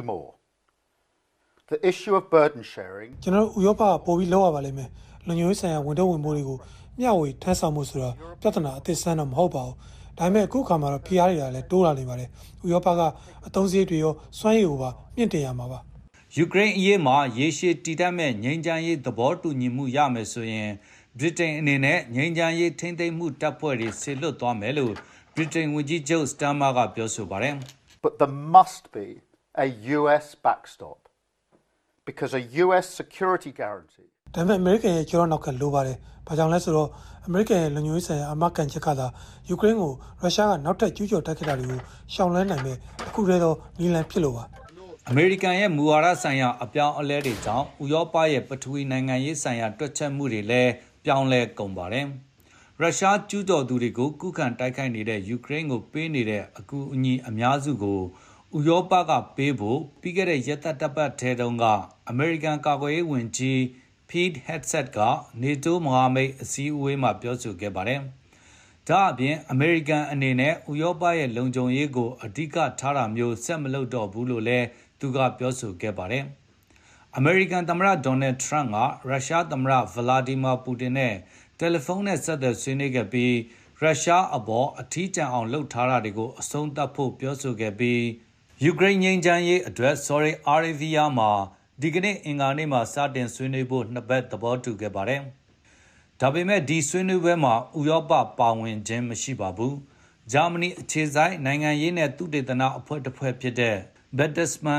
more.The issue of burden sharing ကျွန်တော်တို့ဥရောပပို့ပြီးလောက်ရပါလိမ့်မယ်။လုံခြုံရေးဆိုင်ရာဝန်ထုတ်ဝန်ပိုးတွေကိုမျှဝေထမ်းဆောင်မှုဆိုတာပြဿနာအသစ်ဆန်းတော့မဟုတ်ပါဘူး။ဒါပေမဲ့အခုခါမှာတော့ P R တွေကလည်းတိုးလာနေပါတယ်။ဥရောပကအသုံးစရိတ်တွေရောစွမ်းရည်ကိုပါမြင့်တင်ရမှာပါ။ယူကရိန်းအရေးမှာရေရှည်တည်တတ်မဲ့ငြိမ်းချမ်းရေးသဘောတူညီမှုရမယ်ဆိုရင်ဗြိတိန်အနေနဲ့ငြိမ်းချမ်းရေးထိန်းသိမ်းမှုတပ်ဖွဲ့တွေဆေလွတ်သွားမယ်လို့ဗြိတိန်ဝန်ကြီးချုပ်စတာမာကပြောဆိုပါတယ်။ But there must be a U S backstop.Because a U S security guarantee ဒါပေမဲ့အမေရိကန်ရဲ့ကြောနောက်ကလိုပါတယ်။ဘာကြောင့်လဲဆိုတော့အမေရိကန်ရဲ့လုံခြုံရေးဆိုင်ရာအမကန်ချက်ကသာယူကရိန်းကိုရုရှားကနောက်ထပ်ကျူးကျော်တိုက်ခိုက်တာတွေကိုရှောင်လွှဲနိုင်မဲ့အခုတည်းသောနည်းလမ်းဖြစ်လို့ပါ။အမေရိကန်ရဲ့မူဝါဒဆိုင်ရာအပြောင်းအလဲတွေကြောင့်ဥရောပရဲ့ပထဝီနိုင်ငံရေးဆိုင်ရာတွက်ချက်မှုတွေလည်းပြောင်းလဲကုန်ပါတယ်။ရုရှားကျူးကျော်သူတွေကိုကုခံတိုက်ခိုက်နေတဲ့ယူကရိန်းကိုပေးနေတဲ့အကူအညီအများစုကိုဥရောပကပေးဖို့ပြီးခဲ့တဲ့ရက်သတ္တပတ်ထဲတုန်းကအမေရိကန်ကာကွယ်ရေးဝန်ကြီး Pete Hegseth က NATO မဟာမိတ်အစည်းအဝေးမှာပြောဆိုခဲ့ပါတယ်။ဒါအပြင်အမေရိကန်အနေနဲ့ဥရောပရဲ့လုံခြုံရေးကိုအဓိကထားတာမျိုးဆက်မလုပ်တော့ဘူးလို့လည်းသူကပြောဆိုခဲ့ပါတယ်။အမေရိကန်သမ္မတဒေါ်နယ်ထရန့်ကရုရှားသမ္မတဗလာဒီမာပူတင်နဲ့တယ်လီဖုန်းနဲ့ဆက်သွယ်ဆွေးနွေးခဲ့ပြီးရုရှားအပေါ်အထီးကျန်အောင်လှုပ်ထားတာတွေကိုအဆုံးသတ်ဖို့ပြောဆိုခဲ့ပြီးယူကရိန်းငြိမ်းချမ်းရေးအတွက်ဆော်ဒီအာရေဗီးယားမှာဒီကနေ့အင်္ဂါနေ့မှာစတင်ဆွေးနွေးဖို့နှစ်ဘက်သဘောတူခဲ့ပါတယ်။ဒါပေမဲ့ဒီဆွေးနွေးပွဲမှာဥရောပပါဝင်ခြင်းမရှိပါဘူး။ဂျာမနီအခြေစိုက်နိုင်ငံရေးနဲ့သုတေသနအဖွဲ့တစ်ဖွဲ့ဖြစ်တဲ့ Bertelsmann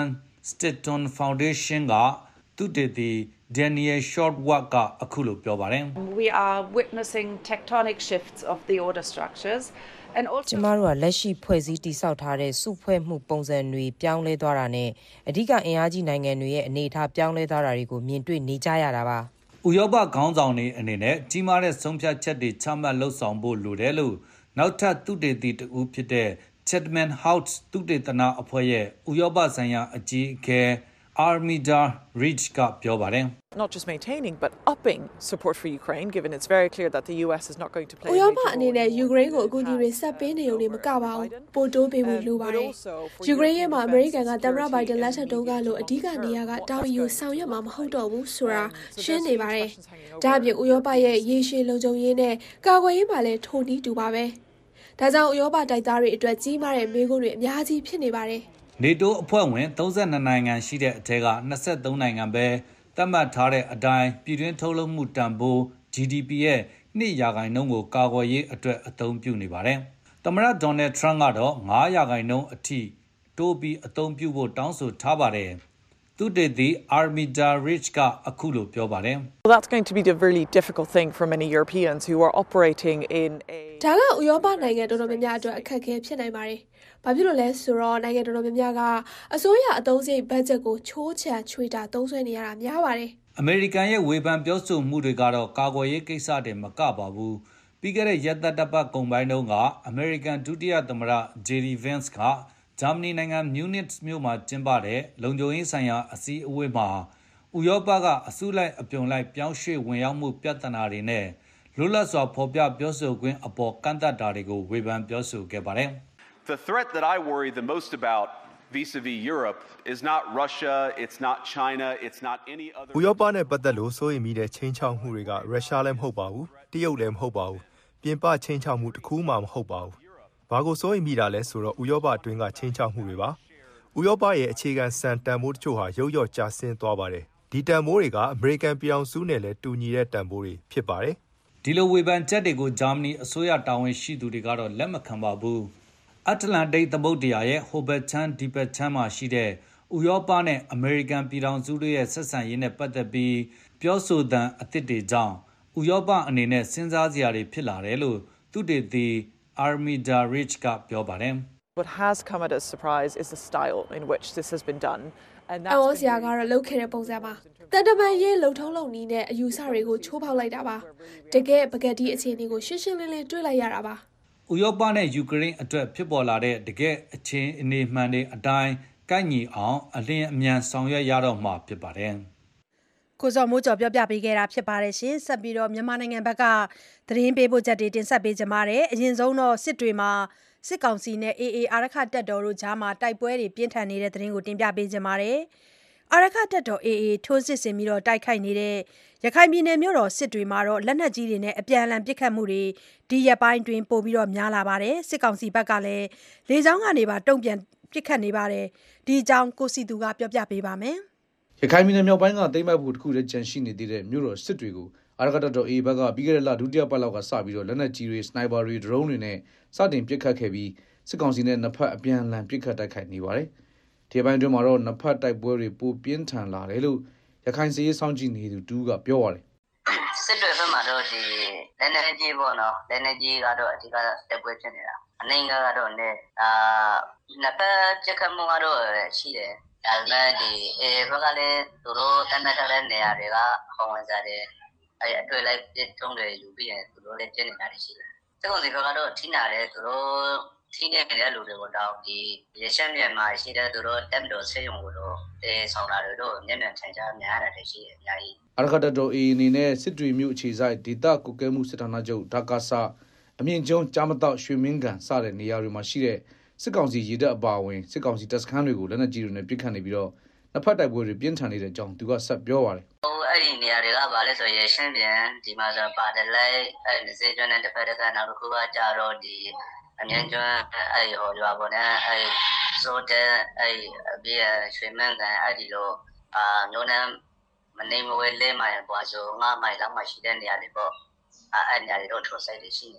Stetton Foundation ကသူတည်တည် Daniel Shortwork ကအခုလိုပြောပါတယ် We are witnessing tectonic shifts of the order structures and also ကျမတို့ကလက်ရှိဖွဲ့စည်းတည်ဆောက်ထားတဲ့စုဖွဲ့မှုပုံစံတွေပြောင်းလဲသွားတာနဲ့အဓိကအင်အားကြီးနိုင်ငံတွေရဲ့အနေအထားပြောင်းလဲသွားတာတွေကိုမြင်တွေ့နေကြရတာပါဥရောပခေါင်းဆောင်တွေအနေနဲ့ကြီးမားတဲ့ဆုံးဖြတ်ချက်တွေချမှတ်လှုပ်ဆောင်ဖို့လိုတယ်လို့နောက်ထပ်သူတည်တည်တူဖြစ်တဲ့ Chatham House သူတည်တနာအဖွဲ့ရဲ့ဥရောပဆိုင်ရာအကြီးအကဲ Armida Rich ကပြောပါတယ် Not just maintaining but upping support for Ukraine given it's very clear that the U S is not going to play ဥရောပအနေနဲ့ယူကရိန်းကိုအကူအညီတွေဆက်ပေးနေုံနဲ့မကပါဘူးပို့တိုးပေးဖို့လိုပါတယ်ယူကရိန်းရဲ့မှာအမေရိကန်ကသမ္မတဘိုင်ဒန်လက်ထက်တုန်းကလိုအဓိကနေရာကတာဝန်ယူဆောင်ရွက်မှာမဟုတ်တော့ဘူးဆိုတာရှင်းနေပါတယ်ဒါ့အပြင်ဥရောပရဲ့ရေရှည်လုံခြုံရေးနဲ့ကာကွယ်ရေးမှာလည်းထိုနည်းတူပါပဲဒါကြောင့်ဥရောပတိုက်သားတွေအတွက်ကြီးမားတဲ့မေးခွန်းတွေအများကြီးဖြစ်နေပါတယ်နေတိုးအဖွဲ့ဝင်သirty-twoနိုင်ငံရှိတဲ့အထက်ကtwenty-threeနိုင်ငံပဲသတ်မှတ်ထားတဲ့အတိုင်းပြည်တွင်းထုတ်လုပ်မှုတန်ဖိုး G D P ရဲ့two percentကိုကာကွယ်ရေးအတွက်အသုံးပြုနေပါတယ်။သမ္မတဒေါ်နယ်ထရန့်ကတော့five percentအထိတိုးပြီးအသုံးပြုဖို့တောင်းဆိုထားပါတယ်။သူတည်တည် Armida Rich ကအခုလိုပြောပါတယ် Well, that's going to be a really difficult thing for many Europeans who are operating in a ဒါကဥရောပနိုင်ငံတော်တော်များများအတွက်အခက်အခဲဖြစ်နိုင်ပါတယ်။ဘာဖြစ်လို့လဲဆိုတော့နိုင်ငံတော်တော်များများကအစိုးရအသုံးစရိတ်ဘတ်ဂျက်ကိုချိုးချံချွေတာသုံးစွဲနေရတာများပါတယ်။အမေရိကန်ရဲ့ဝေဖန်ပြောဆိုမှုတွေကတော့ကာကွယ်ရေးကိစ္စတွေမကပါဘူး။ပြီးခဲ့တဲ့ရက်သတ္တပတ်ကုန်ပိုင်းတုန်းကအမေရိကန်ဒုတိယသမ္မတ J D Vance ကဂျာမနီနိုင်ငံမြူနစ်မြို့မှာကျင်းပတဲ့လုံခြုံရေးဆိုင်ရာအစည်းအဝေးမှာဥရောပကအစုလိုက်အပြုံလိုက်ပြောင်းရွှေ့ဝင်ရောက်မှုပြဿနာတွေနဲ့လွတ်လပ်စွာဖော်ပြပြောဆိုခွင့်အပေါ်ကန့်သတ်တာတွေကိုဝေဖန်ပြောဆိုခဲ့ပါတယ် The threat that I worry the most about vis-a-vis Europe is not Russia, it's not China, it's not any other ဥရောပနဲ့ပတ်သက်လို့စိုးရိမ်မိတဲ့ချင်းချောက်မှုတွေကရုရှားလည်းမဟုတ်ပါဘူးတရုတ်လည်းမဟုတ်ပါဘူးပြင်ပချင်းချောက်မှုတစ်ခုမှမဟုတ်ပါဘူးဘာကိုစိုးရိမ်မိတာလဲဆိုတော့ဥရောပအတွင်းကချင်းချောက်မှုတွေပါဥရောပရဲ့အခြေခံစံတန်ဖိုးတချို့ဟာရုပ်ရော့ကျဆင်းသွားပါတယ်ဒီတန်ဖိုးတွေကအမေရိကန်ပြည်အောင်စုနဲ့လည်းတူညီတဲ့တန်ဖိုးတွေဖြစ်ပါတယ်ဒီလိုဝေဖန်ချက်တွေကိုဂျာမနီအစိုးရတာဝန်ရှိသူတွေကတော့လက်မခံပါဘူးအတ္တလန်တိတ်သမုဒ္ဒရာရဲ့ဟိုဘတ်ချန်ဒီဘတ်ချန်မှာရှိတဲ့ဥရောပနဲ့အမေရိကန်ပြည်ထောင်စုတို့ရဲ့ဆက်ဆံရေးနဲ့ပတ်သက်ပြီးပြောဆိုသံအသစ်တွေကြောင့်ဥရောပအနေနဲ့စဉ်းစားစရာတွေဖြစ်လာတယ်လို့သူတည်တည် Armida Rich ကပြောပါတယ် What has come as a surprise is the style in which this has been done and that's အော်စရာကတော့လုတ်ခဲ့တဲ့ပုံစံပါတန်တမန်ရေးလုံထုံးလုံနီးနဲ့အယူဆတွေကိုချိုးဖောက်လိုက်တာပါတကယ်ပကတိအခြေအနေကိုရှင်းရှင်းလင်းလင်းတွေ့လိုက်ရတာပါဥရောပနဲ့ယူကရိန်းအတွက်ဖြစ်ပေါ်လာတဲ့တကယ်အခြေအနေမှန်တွေအတိုင်းကိုက်ညီအောင်အလင်းအမြန်ဆောင်ရွက်ရတော့မှာဖြစ်ပါတယ်ကိုစောမိုးကျော်ပြောပြပေးခဲ့တာဖြစ်ပါတယ်ရှင်ဆက်ပြီးတော့မြန်မာနိုင်ငံဘက်ကသတင်းပေးပို့ချက်တွေတင်ဆက်ပေးကြပါမယ်အရင်ဆုံးတော့စစ်တွေမှာစစ်ကောင်စီနဲ့ A A အာရခတပ်တော်တို့ကြားမှာတိုက်ပွဲတွေပြင်းထန်နေတဲ့သတင်းကိုတင်ပြပေးကြပါမယ်အာရခတပ်တော် A A ထိုးစစ်ဆင်ပြီးတော့တိုက်ခိုက်နေတဲ့ရခိုင်ပြည်နယ်မြို့တော်စစ်တွေမှာတော့လက်နက်ကြီးတွေနဲ့အပြန်အလှန်ပစ်ခတ်မှုတွေဒီရက်ပိုင်းတွင်ပို့ပြီးတော့များလာပါတယ်စစ်ကောင်စီဘက်ကလည်းလေကြောင်းကနေပါတုံ့ပြန်ပစ်ခတ်နေပါတယ်ဒီအကြောင်းကိုစီသူကပြောပြပေးပါမယ်ရခိုင်ပြည်နယ်မြောက်ပိုင်းကတိမ့်မိုက်ဖို့တခုတည်းကြန့်ရှိနေသေးတဲ့မြို့တော်စစ်တွေကိုအာရခတပ်တော် A ဘက်ကပြီးခဲ့တဲ့လဒုတိယပတ်လောက်ကစပြီးတော့လက်နက်ကြီးတွေစနိုက်ပါတွေဒရုန်းတွေနဲ့စတင်ပစ်ခတ်ခဲ့ပြီးစစ်ကောင်စီနဲ့နှစ်ဖက်အပြန်အလှန်ပစ်ခတ်တိုက်ခိုက်နေပါတယ်ဒီပိုင်းတွင်မှာတော့နှစ်ဖက်တိုက်ပွဲတွေပိုပြင်းထန်လာတယ်လို့ရခိုင်စီရေးစောင့်ကြည့်နေသူတူကပြောပါတယ်စစ်တွေဘက်မှာတော့ဒီလက်နက်ကြီးပေါ့နော်လက်နက်ကြီးကတော့အဓိကတိုက်ပွဲဖြစ်နေတာအနိုင်ကတော့လည်းအာနှစ်ဖက်ပစ်ခတ်မှုကတော့ရှိတယ်ဒါပေမဲ့ဒီအေဘက်ကလည်းသူတို့တန်တထားတဲ့နေရာတွေကဟောင်းဝင်စားတယ်အဲအတွေ့လိုက်ပြထုံးတွေယူပြီးရင်သူတို့လည်းကျင်းနေတာရှိတယ်စကုံစီဘက်ကတော့ထိနာတယ်သူတို့ထိနေတဲ့လူတွေကိုတောင်းဒီရရှမ်းမြန်မာရှိတဲ့သူတို့တက်လို့ဆေးရုံကိုတော့အဲဆောင်လာတွေတော့မျက်နှာထင်ရှားများရတယ်ရှိတယ်အများကြီးအာရခတပ်တော် A အနေနဲ့စစ်တွေမြို့အခြေစိုက်ဒေသကုကဲမှုစစ်ဌာနချုပ်ဒါကာဆာအမြင့်ကျုံကြားမတော့ရွှေမင်းကန်စတဲ့နေရာတွေမှာရှိတဲ့စစ်ကောင်စီရေတပ်အပါအဝင်စစ်ကောင်စီတပ်စခန်းတွေကိုလက်နက်ကြီးတွေနဲ့ပစ်ခတ်နေပြီးတော့နှစ်ဖက်တိုက်ပွဲတွေပြင်းထန်နေတဲ့အကြောင်းသူကဆက်ပြောပါတယ်ဟိုအဲ့ဒီနေရာတွေကဘာလဲဆိုရင်ရှင်းပြန်ဒီမှာဆိုပါတယ်လိုက်အဲ့ဒီစေကျွန်းနဲ့တစ်ဖက်တစ်ခါနောက်တစ်ခုကကြတော့ဒီအမြင့်ကျွန်းအဲ့ဟိုရွာပေါ်နဲ့အဲ့ဆိုတဲ့အဲ့ဘေးရွှေမန်းကန်အဲ့ဒီလိုအာမျိုးနဲ့မနေမဝဲလဲမိုင်ပွားဆိုငါးမိုင်လောက်မှရှိတဲ့နေရာတွေပေါ့အဲ့နေရာတွေတော့ထိုးဆိုင်တွေရှိနေ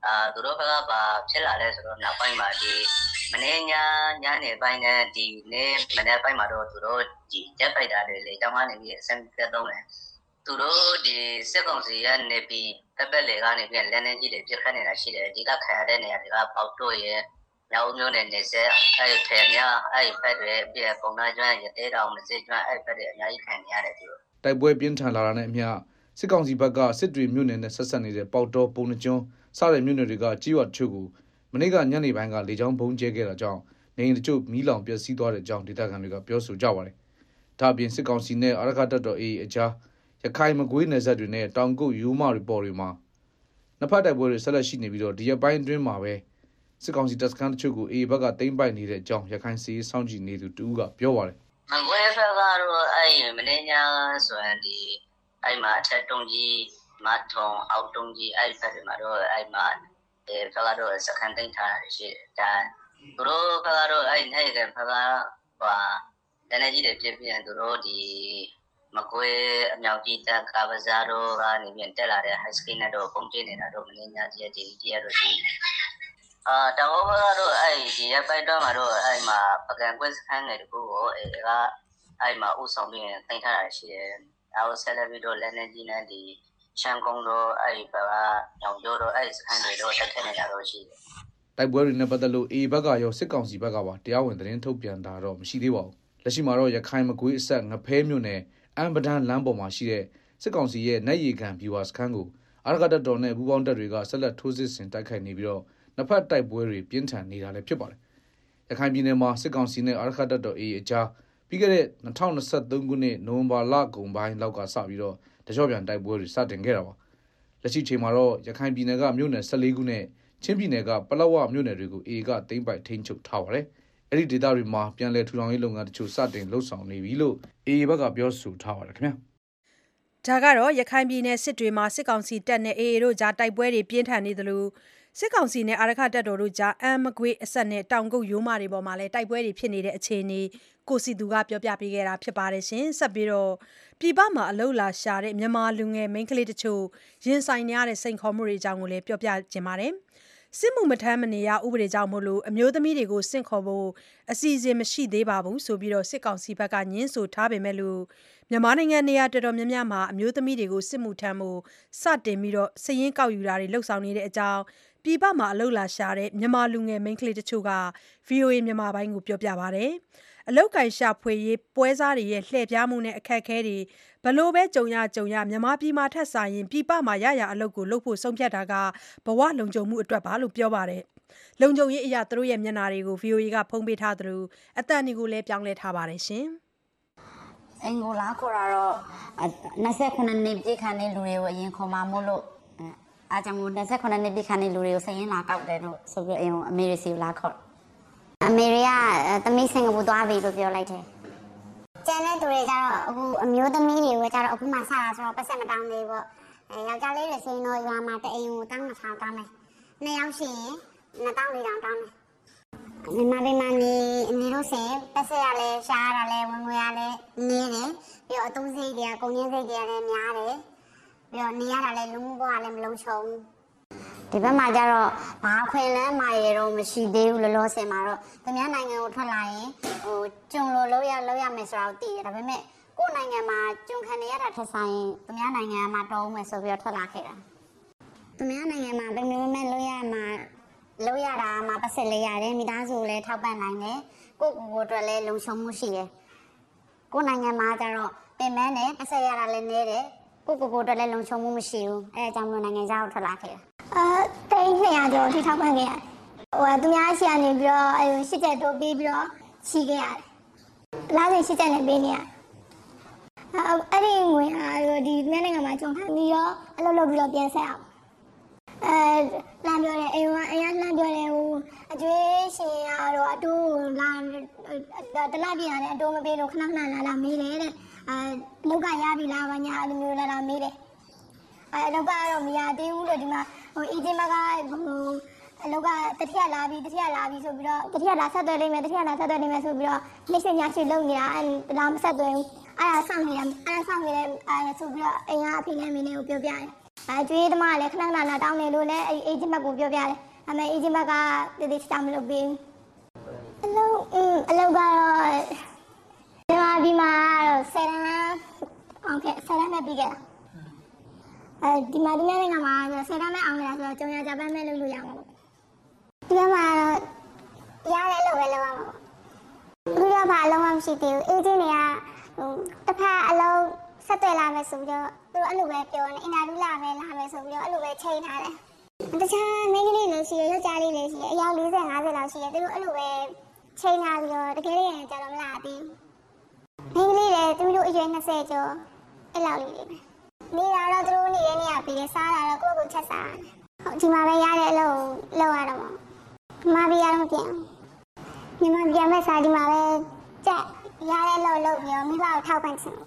အာသူတို့ဘက်ကပါဖြစ်လာလဲဆိုတော့နောက်ပိုင်းမှာဒီမနေ့ညညနေပိုင်းနဲ့ဒီနေ့မနေ့ပိုင်းမှာတော့သူတို့ဒီတက်ပိုက်တာတွေလေတောင်းကနေပြီးအစမ်းပြတ်တော့တယ်သူတို့ဒီစစ်ကောင်စီရဲ့နေပြီးတပ်ပက်လေကနေပြီးလက်နေကြီးတွေပြတ်ခတ်နေတာရှိတယ်ဒီကခရတဲ့နေရာတွေကပေါက်တော့ရဲ့မြောက်မျိုးနဲ့နေစဲအဲ့ဖယ်များအဲ့ဖက်တွေပြပုံနာကျွမ်းရတဲ့တောင်မစစ်ကျွမ်းအဲ့ဖက်တွေအများကြီးခံနေရတယ်သူတိုက်ပွဲပြင်းထန်လာတာနဲ့အမျှစစ်ကောင်စီဘက်ကစစ်တွေမြို့နယ်နဲ့ဆက်ဆက်နေတဲ့ပေါတော်ပုံနှကျွန်းစတဲ့မြို့နယ်တွေကကြီးဝါတချို့ကိုမနေ့ကညနေပိုင်းကလေကြောင်းဘုံကျဲခဲ့တာကြောင့်နေအိမ်တချို့မီးလောင်ပျက်စီးသွားတဲ့အကြောင်းဒေသခံတွေကပြောဆိုကြပါတယ်။ဒါ့အပြင်စစ်ကောင်စီနဲ့အာရခတပ်တော် အေအေ အကြားရခိုင်မကွေးနယ်စပ်တွေနဲ့တောင်ကုတ်ယူမရီပေါ်တွေမှာနှစ်ဖက်တိုက်ပွဲတွေဆက်လက်ရှိနေပြီးတော့ဒီရက်ပိုင်းအတွင်းမှာပဲစစ်ကောင်စီတပ်စခန်းတချို့ကို အေအေ ဘက်ကတိမ့်ပိုက်နေတဲ့အကြောင်းရခိုင်စီးစောင့်ကြည့်နေသူတူကပြောပါတယ်။မကွေးဘက်ကတော့အဲ့မနေ့ညဆိုရင်ဒီအဲ့မှာအထက်တုံးကြီးမထုံအောက်တုံးကြီးအဲ့ဖက်တွေမှာတော့အဲ့မှာအဲဖက်ကတော့စခန်းတိမ့်ထားတာရှိတယ်။ဒါသူတို့ဖက်ကတော့အဲ့နိုင်တဲ့ဖက်ကဟာတနက်ကြီးတွေပြည့်ပြည့်သူတို့ဒီမကွေးအမြောက်ကြီးတက်ကဘာဇာတို့ကနေပြန်တက်လာတဲ့ high school နဲ့တော့ပုံပြနေတာတော့မင်းညာကြီးတီတီရတော့ရှိအာတောင်ဘက်ကတော့အဲ့ဒီရပိုက်တော့မှာတော့အဲ့မှာပကံကွက်စခန်းငယ်တခုကိုအဲကအဲ့မှာဥဆောင်ပြီးတင်ထားတာရှိတယ်။ဒါကိုဆက်လက်ပြီးတော့လက်နေကြီးနဲ့ဒီရှမ်းကုန်းတော့အဲ့ဘက်ကညောင်ကျိုးတော့အဲ့စခန်းတွေတော့တက်ခဲ့နေတာတော့ရှိတယ်။တိုက်ပွဲတွေနဲ့ပတ်သက်လို့ အေအေ ဘက်ကရောစစ်ကောင်စီဘက်ကပါတရားဝင်သတင်းထုတ်ပြန်တာတော့မရှိသေးပါဘူး။လက်ရှိမှာတော့ရခိုင်မကွေးအဆက်ငဖဲမြို့နယ်အမ်ပဒန်လမ်းပေါ်မှာရှိတဲ့စစ်ကောင်စီရဲ့နိုင်ရီခံဗျူဟာစခန်းကိုအာရခတပ်တော်နဲ့ပူးပေါင်းတပ်တွေကဆက်လက်ထိုးစစ်ဆင်တိုက်ခိုက်နေပြီးတော့နှစ်ဖက်တိုက်ပွဲတွေပြင်းထန်နေတာလည်းဖြစ်ပါတယ်။ရခိုင်ပြည်နယ်မှာစစ်ကောင်စီနဲ့အာရခတပ်တော် အေအေ အကြားပြီးခဲ့တဲ့၂၀၂၃ခုနှစ်နိုဝင်ဘာလကုန်ပိုင်းလောက်ကစပြီးတော့တကြော့ပြန်တိုက်ပွဲတွေစတင်ခဲ့တာပါ။လက်ရှိချိန်မှာတော့ရခိုင်ပြည်နယ်ကမြို့နယ်၁၄ခုနဲ့ချင်းပြည်နယ်ကပလောဝမြို့နယ်တွေကို အေအေ ကသိမ်းပိုက်ထိန်းချုပ်ထားပါတယ်။အဲ့ဒီဒေသတွေမှာပြန်လည်ထူထောင်ရေးလုပ်ငန်းတချို့စတင်လှုပ်ဆောင်နေပြီလို့ အေအေ ဘက်ကပြောဆိုထားပါတယ်ခင်ဗျာ။ဒါကတော့ရခိုင်ပြည်နယ်စစ်တွေမှာစစ်ကောင်စီတပ်နဲ့ အေအေ တို့ကြားတိုက်ပွဲတွေပြင်းထန်နေသလိုစစ်ကောင်စီနဲ့အာရခတပ်တော်တို့ကြားအမ်မကွေးအဆက်နဲ့တောင်ကုတ်ရိုးမတွေပေါ်မှာလည်းတိုက်ပွဲတွေဖြစ်နေတဲ့အခြေအနေကိုစီသူကပြောပြပေးခဲ့တာဖြစ်ပါတယ်ရှင်ဆက်ပြီးတော့ပြည်ပမှာအလုလာရှာတဲ့မြန်မာလူငယ်မိန်းကလေးတချို့ရင်ဆိုင်နေရတဲ့စိန်ခေါ်မှုတွေအကြောင်းကိုလည်းပြောပြခြင်းပါတယ်စစ်မှုမထမ်းမနေရဥပဒေကြောင့်မို့လို့အမျိုးသမီးတွေကိုစင့်ခေါ်ဖို့အစီအစဉ်မရှိသေးပါဘူးဆိုပြီးတော့စစ်ကောင်စီဘက်ကညှင်းဆိုထားပေမဲ့လို့မြန်မာနိုင်ငံနေရာတော်တော်များများမှာအမျိုးသမီးတွေကိုစစ်မှုထမ်းဖို့စတင်ပြီးတော့စည်ရင်းကောက်ယူတာတွေလှုပ်ဆောင်နေတဲ့အကြောင်းပြည်ပမှာအလုလာရှာတဲ့မြန်မာလူငယ်မိန်းကလေးတချို့က ဗွီအိုအေ မြန်မာပိုင်းကိုပြောပြပါတယ်အလုတ်ကန်ရှာဖွေရေးပွဲစားတွေရဲ့လှည့်ပြားမှုနဲ့အခက်အခဲတွေဘလို့ပဲကြုံရကြုံရမြန်မာပြည်မှာထက်ဆိုင်ရင်ပြည်ပမှာရရအလုတ်ကိုလုပ်ဖို့ဆုံးဖြတ်တာကဘဝလုံခြုံမှုအတွက်ပါလို့ပြောပါတယ်လုံခြုံရေးအရာသူတို့ရဲ့မျက်နှာတွေကို ဗွီအိုအေ ကဖုံးပေးထားသလိုအတန်တွေကိုလည်းပြောင်းလဲထားပါတယ်ရှင်အင်္ဂလာခေါ်တာတော့၂၉နှစ်ပြည့်ခါနေလူတွေကိုအရင်ခေါ်မှာမို့လို့အားကြောင့်၂၉နှစ်ပြည့်ခါနေလူတွေကိုစရင်လာကောက်တယ်လို့ဆိုပြီးအရင်အမေရိစီကိုလာခေါ်အမေရိကသမီးစင်ကာပူသွားပြီလို့ပြောလိုက်တယ်ကျန်တဲ့သူတွေကျတော့အခုအမျိုးသမီးတွေကကျတော့အခုမှစတာဆိုတော့ပတ်ဆက်မတောင်းသေးဘူးအဲယောက်ျားလေးတွေစရင်တော့ရွာမှာတအိမ်ကိုတောင်းနှစ်ထောင်တောင်းမယ်နှစ်ယောက်ရှိရင်နှစ်တောင်းလေးတောင်းတောင်းမယ်မြန်မာပြည်မှာနေနေလို့ဆိုရင်ပတ်ဆက်ရလဲရှားရလဲဝင်ငွေရလဲနေတယ်ပြီးတော့အသုံးစရိတ်တွေကကုန်ကျစရိတ်တွေကလည်းများတယ်ပြီးတော့နေရတာလည်းလူမှုဘဝလည်းမလုံခြုံဒီဘက်မှာကျတော့ဘာခွင့်လန်းမာရေတော့မရှိသေးဘူးလောလောဆယ်မှာတော့သူများနိုင်ငံကိုထွက်လာရင်ဟိုကျုံလို့လောက်ရလောက်ရမယ်ဆိုတာကိုသိတယ်ဒါပေမဲ့ကိုယ့်နိုင်ငံမှာကျုံခံနေရတာထက်ဆိုင်သူများနိုင်ငံမှာတောင်းမယ်ဆိုပြီးတော့ထွက်လာခဲ့တာသူများနိုင်ငံမှာဘယ်လိုမှလောက်ရမှာလောက်ရတာမှာပတ်ဆက်လေးရတယ်မိသားစုလည်းထောက်ပံ့နိုင်တယ်ကိုယ့်ကိုယ်အတွက်လည်းလုံခြုံမှုရှိတယ်ကိုယ့်နိုင်ငံမှာကျတော့ပြင်ပန်းတယ်ပတ်ဆက်ရတာလည်းနေတယ်ကိုယ့်ကိုယ်ကိုယ်အတွက်လည်းလုံခြုံမှုမရှိဘူးအဲအကြောင်းလို့နိုင်ငံခြားကိုထွက်လာခဲ့တာအဲတိတ်နှစ်ရာကျော်ထိထောက်ပံ့ခဲ့ရတယ်ဟိုသူများရှိကနေပြီးတော့အဲရှစ်ချက်တိုးပေးပြီးတော့ချီခဲ့ရတယ်လာစဉ်ရှစ်ချက်နဲ့ပေးနေရအဲ့ဒီငွေအားဒီမြန်မာနိုင်ငံမှာကျုံထားပြီးတော့အလုပ်လုပ်ပြီးတော့ပြန်ဆက်အောင်အဲလမ်းပြောတယ်အိမ်ကအိမ်ကလမ်းပြောတယ်ဟိုအကျွေးရှင်ရတော့အတူလာတလားပြန်ရတယ်အတူမပေးလို့ခဏခဏလာလာမေးတယ်တဲ့အဲလောက်ကရပြီလားဘာညာအဲ့လိုမျိုးလာလာမေးတယ်အဲလောက်ကကတော့မရသေးဘူးလို့ဒီမှာဟိုအီဂျင်မကဟိုအလောက်ကတတိယလာပြီတတိယလာပြီဆိုပြီးတော့တတိယလာဆက်သွယ်နေမယ်တတိယလာဆက်သွယ်နေမယ်ဆိုပြီးတော့လက်ရှင်ညာရှိလုံနေတာအဲဒါမဆက်သွယ်ဘူးအဲ့ဒါစောင့်နေတာအဲ့ဒါစောင့်နေတယ်အဲဆိုပြီးတော့အိမ်ကအဖေနဲ့မင်းလေးကိုပြောပြတယ်အဲကျွေးသမားလည်းခဏခဏနာတောင်းနေလို့လည်းအဲအေဂျင့်ဘက်ကိုပြောပြတယ်အမေအေဂျင့်ဘက်ကတည်တည်ချာမလုပ်ပေးအလုံးအင်းအလုံးကတော့ဒီမှာဒီမှာတော့ဆယ်တန်းအောင်ခဲ့ဆယ်တန်းနဲ့ပြီးခဲ့တာအဲဒီမှာဒီနေ့နိုင်ငံမှာဆယ်တန်းနဲ့အောင်ခဲ့တာဆိုတော့ကျုံရဂျပန်နဲ့လုပ်လို့ရမှာပေါ့ဒီမှာတော့ရတယ်လို့ပဲလုပ်ရမှာပေါ့ဒီတော့ဘာအလုံးမရှိသေးဘူးအေဂျင့်တွေကဟိုတစ်ဖက်အလုံးဆက်သွယ်လာမယ်ဆိုပြီးတော့သူတို့အဲ့လိုပဲပြောနေအင်တာဗျူးလာမယ်လာမယ်ဆိုပြီးတော့အဲ့လိုပဲချိန်ထားတယ်တခြားမိန်းကလေးလည်းရှိရယောက်ျားလေးလည်းရှိရအယောက်၄၀ ၅၀လောက်ရှိရသူတို့အဲ့လိုပဲချိန်ထားပြီးတော့တကယ်လို့ရင်ကြတော့မလာသေးဘူးမိန်းကလေးလည်းသူတို့အရွယ်၂၀ကျော်အဲ့လောက်လေးတွေပဲနေတာတော့သူတို့နေတဲ့နေရာပြီးတယ်စားတာတော့ကိုယ့်ကိုယ်ချက်စားတယ်ဟုတ်ဒီမှာပဲရတဲ့အလုပ်လုပ်ရတော့မှာမပြရတော့မပြန်ညီမပြန်မဲ့စားဒီမှာပဲကြက်ရတဲ့အလုပ်လုပ်ပြီးတော့မိဘကိုထောက်ပံ့ချင်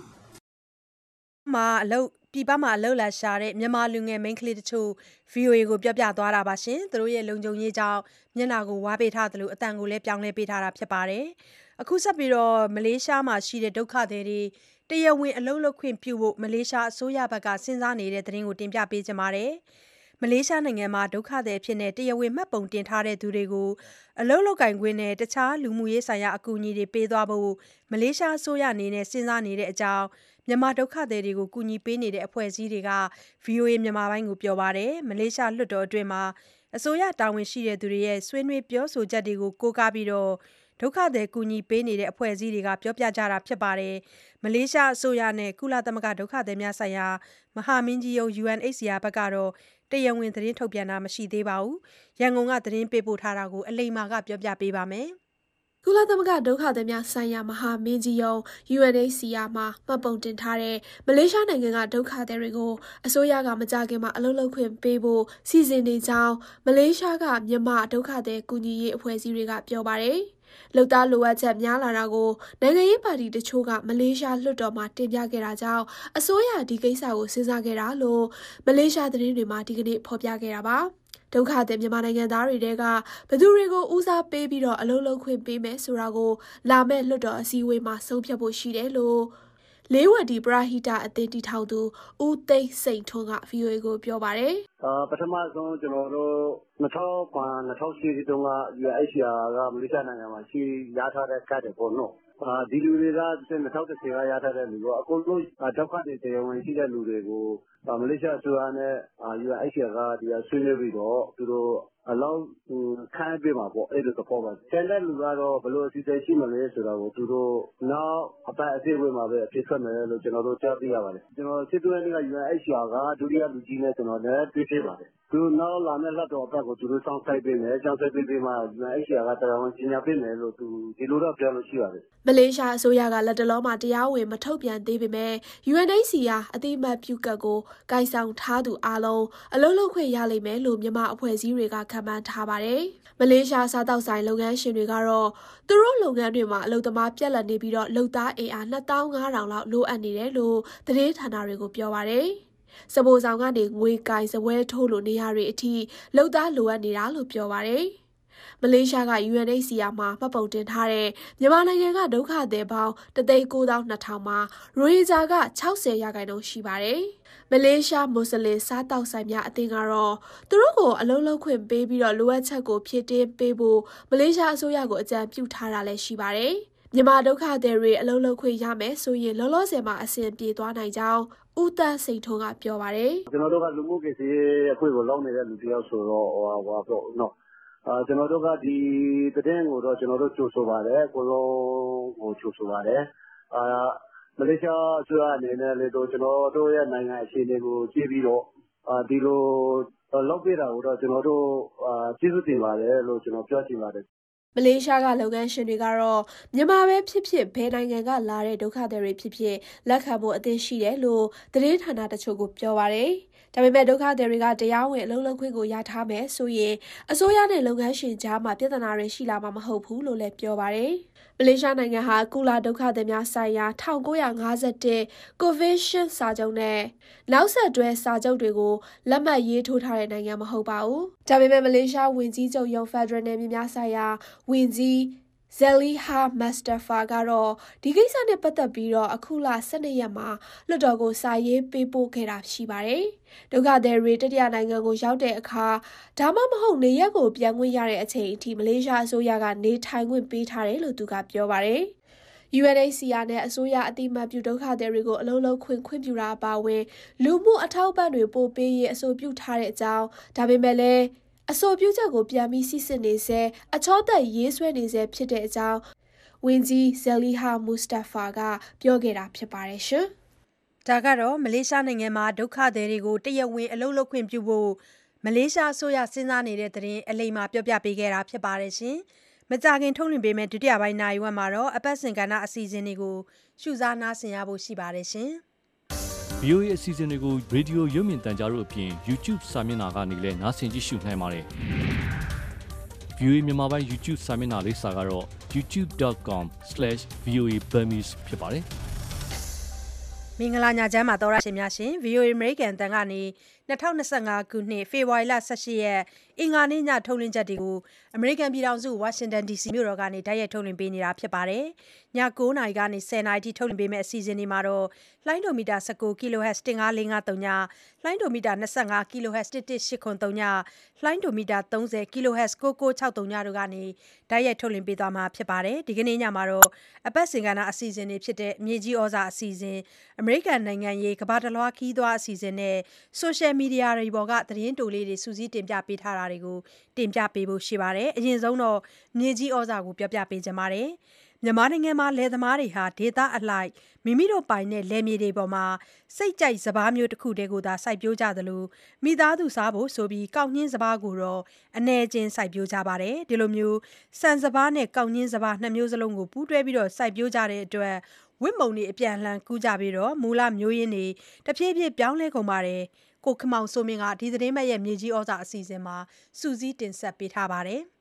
မှာအလုပ်ပြည်ပမှာအလုပ်လာရှာတဲ့မြန်မာလူငယ်မိန်းကလေးတချို့ ဗီအိုအေ ကိုပြောပြသွားတာပါရှင်သူတို့ရဲ့လုံခြုံရေးကြောင့်မျက်နှာကိုဝါပေးထားတယ်လို့အတန်ကိုလည်းပြောင်းလဲပေးထားတာဖြစ်ပါတယ်အခုဆက်ပြီးတော့မလေးရှားမှာရှိတဲ့ဒုက္ခသည်တွေတရားဝင်အလုပ်လုပ်ခွင့်ပြုဖို့မလေးရှားအစိုးရဘက်ကစဉ်းစားနေတဲ့သတင်းကိုတင်ပြပေးကြပါမယ်မလေးရှားနိုင်ငံမှာဒုက္ခသည်ဖြစ်တဲ့တရားဝင်မှတ်ပုံတင်ထားတဲ့သူတွေကိုအလုပ်လုပ်ကင်ခွင့်နဲ့တခြားလူမှုရေးဆိုင်ရာအကူအညီတွေပေးသွားဖို့မလေးရှားအစိုးရအနေနဲ့စဉ်းစားနေတဲ့အကြောင်းမြန်မာဒုက္ခသည်တွေကိုကူညီပေးနေတဲ့အဖွဲ့အစည်းတွေက ဗီအိုအေ မြန်မာပိုင်းကိုပြောပါတယ်မလေးရှားလွှတ်တော်အတွင်းမှာအစိုးရတာဝန်ရှိတဲ့သူတွေရဲ့ဆွေးနွေးပြောဆိုချက်တွေကိုကိုးကားပြီးတော့ဒုက္ခသည်ကူညီပေးနေတဲ့အဖွဲ့အစည်းတွေကပြောပြကြတာဖြစ်ပါတယ်မလေးရှားအစိုးရနဲ့ကုလသမဂ္ဂဒုက္ခသည်များဆိုင်ရာမဟာမင်းကြီးရုံး ယူအန်အိတ်စီအာ ဘက်ကတော့တရားဝင်သတင်းထုတ်ပြန်တာမရှိသေးပါဘူးရန်ကုန်ကသတင်းပေးပို့ထားတာကိုအလိမ္မာကပြောပြပေးပါမယ်ကုလသမဂ္ဂဒုက္ခသည်များဆိုင်ရာမဟာမင်းကြီးရုံး ယူအန်အိတ်စီအာ မှာမှတ်ပုံတင်ထားတဲ့မလေးရှားနိုင်ငံကဒုက္ခသည်တွေကိုအစိုးရကမကြာခင်မှာအလုပ်လုပ်ခွင့်ပေးဖို့စီစဉ်နေကြောင်းမလေးရှားကမြန်မာဒုက္ခသည်ကူညီရေးအဖွဲ့အစည်းတွေကပြောပါတယ်။လုံသားလိုအပ်ချက်များလာတာကိုနိုင်ငံရေးပါတီတချို့ကမလေးရှားလွှတ်တော်မှာတင်ပြခဲ့တာကြောင့်အစိုးရဒီကိစ္စကိုစဉ်းစားခဲ့တာလို့မလေးရှားသတင်းတွေမှာဒီကနေ့ဖော်ပြခဲ့တာပါ။ဒုက္ခသည်မြန်မာနိုင်ငံသားတွေတဲကဘသူတွေကိုဦးစားပေးပြီးတော့အလုပ်လုပ်ခွင့်ပေးမယ်ဆိုတာကိုလာမဲ့လွှတ်တော်အစည်းအဝေးမှာဆုံးဖြတ်ဖို့ရှိတယ်လို့လေးဝတီပရဟိတအသင်းတည်ထောင်သူဦးသိန်းစိန်ထွန်းက ဗီအိုအေ ကိုပြောပါတယ်။အာပထမဆုံးကျွန်တော်တို့၂၀၀၇ ၂၀၀၈တုန်းက ယူအန်အိတ်စီအာ ကမလေးရှားနိုင်ငံမှာရှိရထားတဲ့ကတ်တွေပေါ့နော်။အာဒီလူတွေက၂၀၁၀ကရထားတဲ့လူကအကုန်လုံးဒုက္ခတွေတရားဝင်ရှိတဲ့လူတွေကိုမလေးရှားအစိုးရနဲ့ ယူအန်အိတ်စီအာ ကဒီဆွေးနွေးပြီးတော့သူတို့အလောက်ခိုင်းပေးမှာပေါ့အဲ့လိုသဘောပါ။ကျန်တဲ့လူကတော့ဘယ်လိုအစီအစဉ်ရှိမလဲဆိုတာကိုသူတို့နောက်အပတ်အစည်းအဝေးမှာပဲအဖြစ်ထွက်မယ်လို့ကျွန်တော်တို့ကြားသိရပါတယ်။ကျွန်တော်စစ်သွေးနေ့က ယူအန်အိတ်စီအာ ကဒုတိယလူကြီးနဲ့ကျွန်တော်လည်းတွေ့ခဲ့ပါတယ်။သူနောက်လာမယ့်လက်တော်အပတ်ကိုသူတို့စောင့်ဆိုင်ပေးမယ်။စောင့်ဆိုင်ပေးပြီးမှ ယူအန်အိတ်စီအာ ကတရားဝင်ကြီးညာပေးမယ်လို့သူဒီလိုတော့ပြောလို့ရှိပါတယ်။မလေးရှားအစိုးရကလက်တလုံးမှာတရားဝင်မထုတ်ပြန်သေးပေမဲ့ ယူအန်အိတ်စီအာ အတိအမှတ်ပြုကတ်ကိုကိုင်ဆောင်ထားသူအလုံးအလုံးလုံးခွင့်ရလိမ့်မယ်လို့မြန်မာအဖွဲ့အစည်းတွေကခန့်မှန်းထားပါတယ်။မလေးရှားစားတောက်ဆိုင်လုပ်ငန်းရှင်တွေကတော့သူတို့လုပ်ငန်းတွေမှာအလုပ်သမားပြက်လက်နေပြီးတော့လုပ်သားအင်အား၂သောင်း၅ထောင်လောက်လိုအပ်နေတယ်လို့သတင်းဌာနတွေကိုပြောပါတယ်။စပိုးဆောင်ကနေငွေကင်စပွဲထိုးလိုနေရာတွေအထိလုပ်သားလိုအပ်နေတာလို့ပြောပါတယ်။မလေးရှားက ယူအန်အိတ်စီအာ မှာမှတ်ပုံတင်ထားတဲ့မြန်မာနိုင်ငံကဒုက္ခသည်ပေါင်းတသိန်းကိုးသောင်းနှစ်ထောင်မှာရိုဟင်ဂျာက၆၀ရာခိုင်နှုန်းရှိပါတယ်။မလေးရှားမွတ်စလင်စားတောက်ဆိုင်များအသင်းကတော့သူတို့ကိုအလုံးလုံးခွင့်ပေးပြီးတော့လိုအပ်ချက်ကိုဖြည့်တင်းပေးဖို့မလေးရှားအစိုးရကိုအကြံပြုထားတာလည်းရှိပါတယ်။မြန်မာဒုက္ခသည်တွေအလုံးလုံးခွင့်ရမယ်ဆိုရင်လောလောဆယ်မှာအဆင်ပြေသွားနိုင်ကြောင်းဦးသန်းစိန်ထွန်းကပြောပါတယ်။ကျွန်တော်တို့ကလူမှုကိစ္စအဖွဲ့ကိုလောက်နေတဲ့လူတယောက်ဆိုတော့ဟိုဟာပေါ့နော်အာကျွန်တော်တို့ကဒီတဲ့ကိုတော့ကျွန်တော်တို့ကြိုဆိုပါတယ်အကုန်လုံးကိုကြိုဆိုပါတယ်အာမလေးရှားအစိုးရအနေနဲ့လည်းတော့ကျွန်တော်တို့ရဲ့နိုင်ငံအခြေအနေကိုကြည့်ပြီးတော့အာဒီလိုလောက်ပြတာကိုတော့ကျွန်တော်တို့အာကျေးဇူးတင်ပါတယ်လို့ကျွန်တော်ပြောချင်ပါတယ်မလေးရှားကလုပ်ငန်းရှင်တွေကတော့မြန်မာပဲဖြစ်ဖြစ်ဘယ်နိုင်ငံကလာတဲ့ဒုက္ခသည်တွေဖြစ်ဖြစ်လက်ခံဖို့အသင့်ရှိတယ်လို့သတင်းဌာနတချို့ကိုပြောပါတယ်။ဒါပေမဲ့ဒုက္ခသည်တွေကတရားဝင်အလုပ်လုပ်ခွင့်ကိုရထားမယ်ဆိုရင်အစိုးရနဲ့လုပ်ငန်းရှင်ကြားမှာပြဿနာတွေရှိလာမှာမဟုတ်ဘူးလို့လည်းပြောပါတယ်။မလေးရှားနိုင်ငံဟာကုလဒုက္ခသည်များဆိုင်ရာ၁၉၅၁ Convention စာချုပ်နဲ့နောက်ဆက်တွဲစာချုပ်တွေကိုလက်မှတ်ရေးထိုးထားတဲ့နိုင်ငံမဟုတ်ပါဘူး။ဒါပေမဲ့မလေးရှားဝန်ကြီးချုပ်ရုံး Federal နယ်မြေများဆိုင်ရာဝန်ကြီး Zaliha Mustafa ကတော့ဒီကိစ္စနဲ့ပတ်သက်ပြီးတော့အခုလ၁၂ရက်မှာလွှတ်တော်ကိုစာရေးပေးပို့ခဲ့တာရှိပါတယ်။ဒုက္ခသည်တွေတတိယနိုင်ငံကိုရောက်တဲ့အခါဒါမှမဟုတ်နေရက်ကိုပြန်ခွင့်ရတဲ့အချိန်အထိမလေးရှားအစိုးရကနေထိုင်ခွင့်ပေးထားတယ်လို့သူကပြောပါတယ်။ U N H C R နဲ့အစိုးရအတိမတ်ပြုဒုက္ခသည်တွေကိုအလုံးလုံးခွင့်ခွင့်ပြုတာအပါအဝင်လူမှုအထောက်အပံ့တွေပို့ပေးရေးအဆိုပြုထားတဲ့အကြောင်းဒါပေမဲ့လည်းအဆိုပြုချက်ကိုပြန်ပြီးစစ်စစ်နေစေအချောသက်ရေးဆွဲနေစေဖြစ်တဲ့အကြောင်းဝန်ကြီး Zaliha Mustafa ကပြောခဲ့တာဖြစ်ပါတယ်ရှင်။ဒါကတော့မလေးရှားနိုင်ငံမှာဒုက္ခသည်တွေကိုတရားဝင်အလုပ်လုပ်ခွင့်ပြုဖို့မလေးရှားအစိုးရစဉ်းစားနေတဲ့သတင်းအလိမ္မာပြောပြပေးခဲ့တာဖြစ်ပါတယ်ရှင်။မကြခင်ထုတ်လွှင့်ပေးမယ့်ဒုတိယပိုင်းနိုင်ဝက်မှာတော့အပတ်စဉ်ကဏ္ဍအစီအစဉ်တွေကိုရှုစားနားဆင်ရဖို့ရှိပါတယ်ရှင်။ V O A အစီအစဉ်တွေကိုရေဒီယိုရုပ်မြင်သံကြားတို့အပြင် YouTube စာမျက်နှာကနေလည်းနားဆင်ကြည့်ရှုနိုင်ပါတယ်။ V O A မြန်မာပိုင်း YouTube စာမျက်နှာလိပ်စာကတော့ ยูทูบ ဒอท ကွန် စလက်ရှ် ဗီအိုအေ Burmese ဖြစ်ပါတယ်။မင်္ဂလာညချမ်းပါတော်ရရှင်များရှင် V O A American တန်ကနေ၂၀၂၅ခုနှစ်ဖေဖော်ဝါရီလ၁၈ရက်အင်္ဂါနေ့ညထုတ်လွှင့်ချက်တွေကိုအမေရိကန်ပြည်ထောင်စုဝါရှင်တန် D C မြို့တော်ကနေတိုက်ရိုက်ထုတ်လွှင့်ပေးနေတာဖြစ်ပါတယ်။ည၉နာရီကနေ၁၀နာရီထိထုတ်လွှင့်ပေးမယ့်အစီအစဉ်တွေမှာတော့လိုင်းဒိုမီတာ၁၉ kHz ၁၅၄၅၃ညလိုင်းဒိုမီတာ၂၅ kHz ၁၁၈၇၃ညလိုင်းဒိုမီတာ၃၀ kHz ၉၉၆၃ညတို့ကနေတိုက်ရိုက်ထုတ်လွှင့်ပေးသွားမှာဖြစ်ပါတယ်။ဒီကနေ့ညမှာတော့အပတ်စဉ်ကဏ္ဍအစီအစဉ်တွေဖြစ်တဲ့မြေကြီးဩဇာအစီအစဉ်အမေရိကန်နိုင်ငံရေးကမ္ဘာတလွှားခီးသွွားအစီအစဉ်နဲ့ social media တွေပေါ်ကသတင်းတိုလေးတွေစူးစီးတင်ပြပေးထားတာတွေကိုတင်ပြပေးဖို့ရှိပါတယ်။အရင်ဆုံးတော့မြေကြီးဩဇာကိုပြောပြပေးကြပါမယ်။မြန်မာနိုင်ငံမှာလယ်သမားတွေဟာဒေသအလိုက်မိမိတို့ပိုင်တဲ့လယ်မြေတွေပေါ်မှာစိတ်ကြိုက်စပါးမျိုးတစ်ခုတည်းကိုသာစိုက်ပျိုးကြသလိုမိသားစုစားဖို့ဆိုပြီးကောက်ညှင်းစပါးကိုတော့အနည်းချင်းစိုက်ပျိုးကြပါတယ်။ဒီလိုမျိုးစံစပါးနဲ့ကောက်ညှင်းစပါးနှစ်မျိုးစလုံးကိုပူးတွဲပြီးတော့စိုက်ပျိုးကြတဲ့အတွက်ဝစ်မုံတွေအပြန်လှန်ကူးကြပြီးတော့မူလမျိုးရင်းတွေတဖြည်းဖြည်းပြောင်းလဲကုန်ပါတယ်။ကိုခမောင်စိုးမင်းကဒီသတင်းမဲ့ရဲ့မြေကြီးဩဇာအစီအစဉ်မှာစူးစီးတင်ဆက်ပေးထားပါတယ်။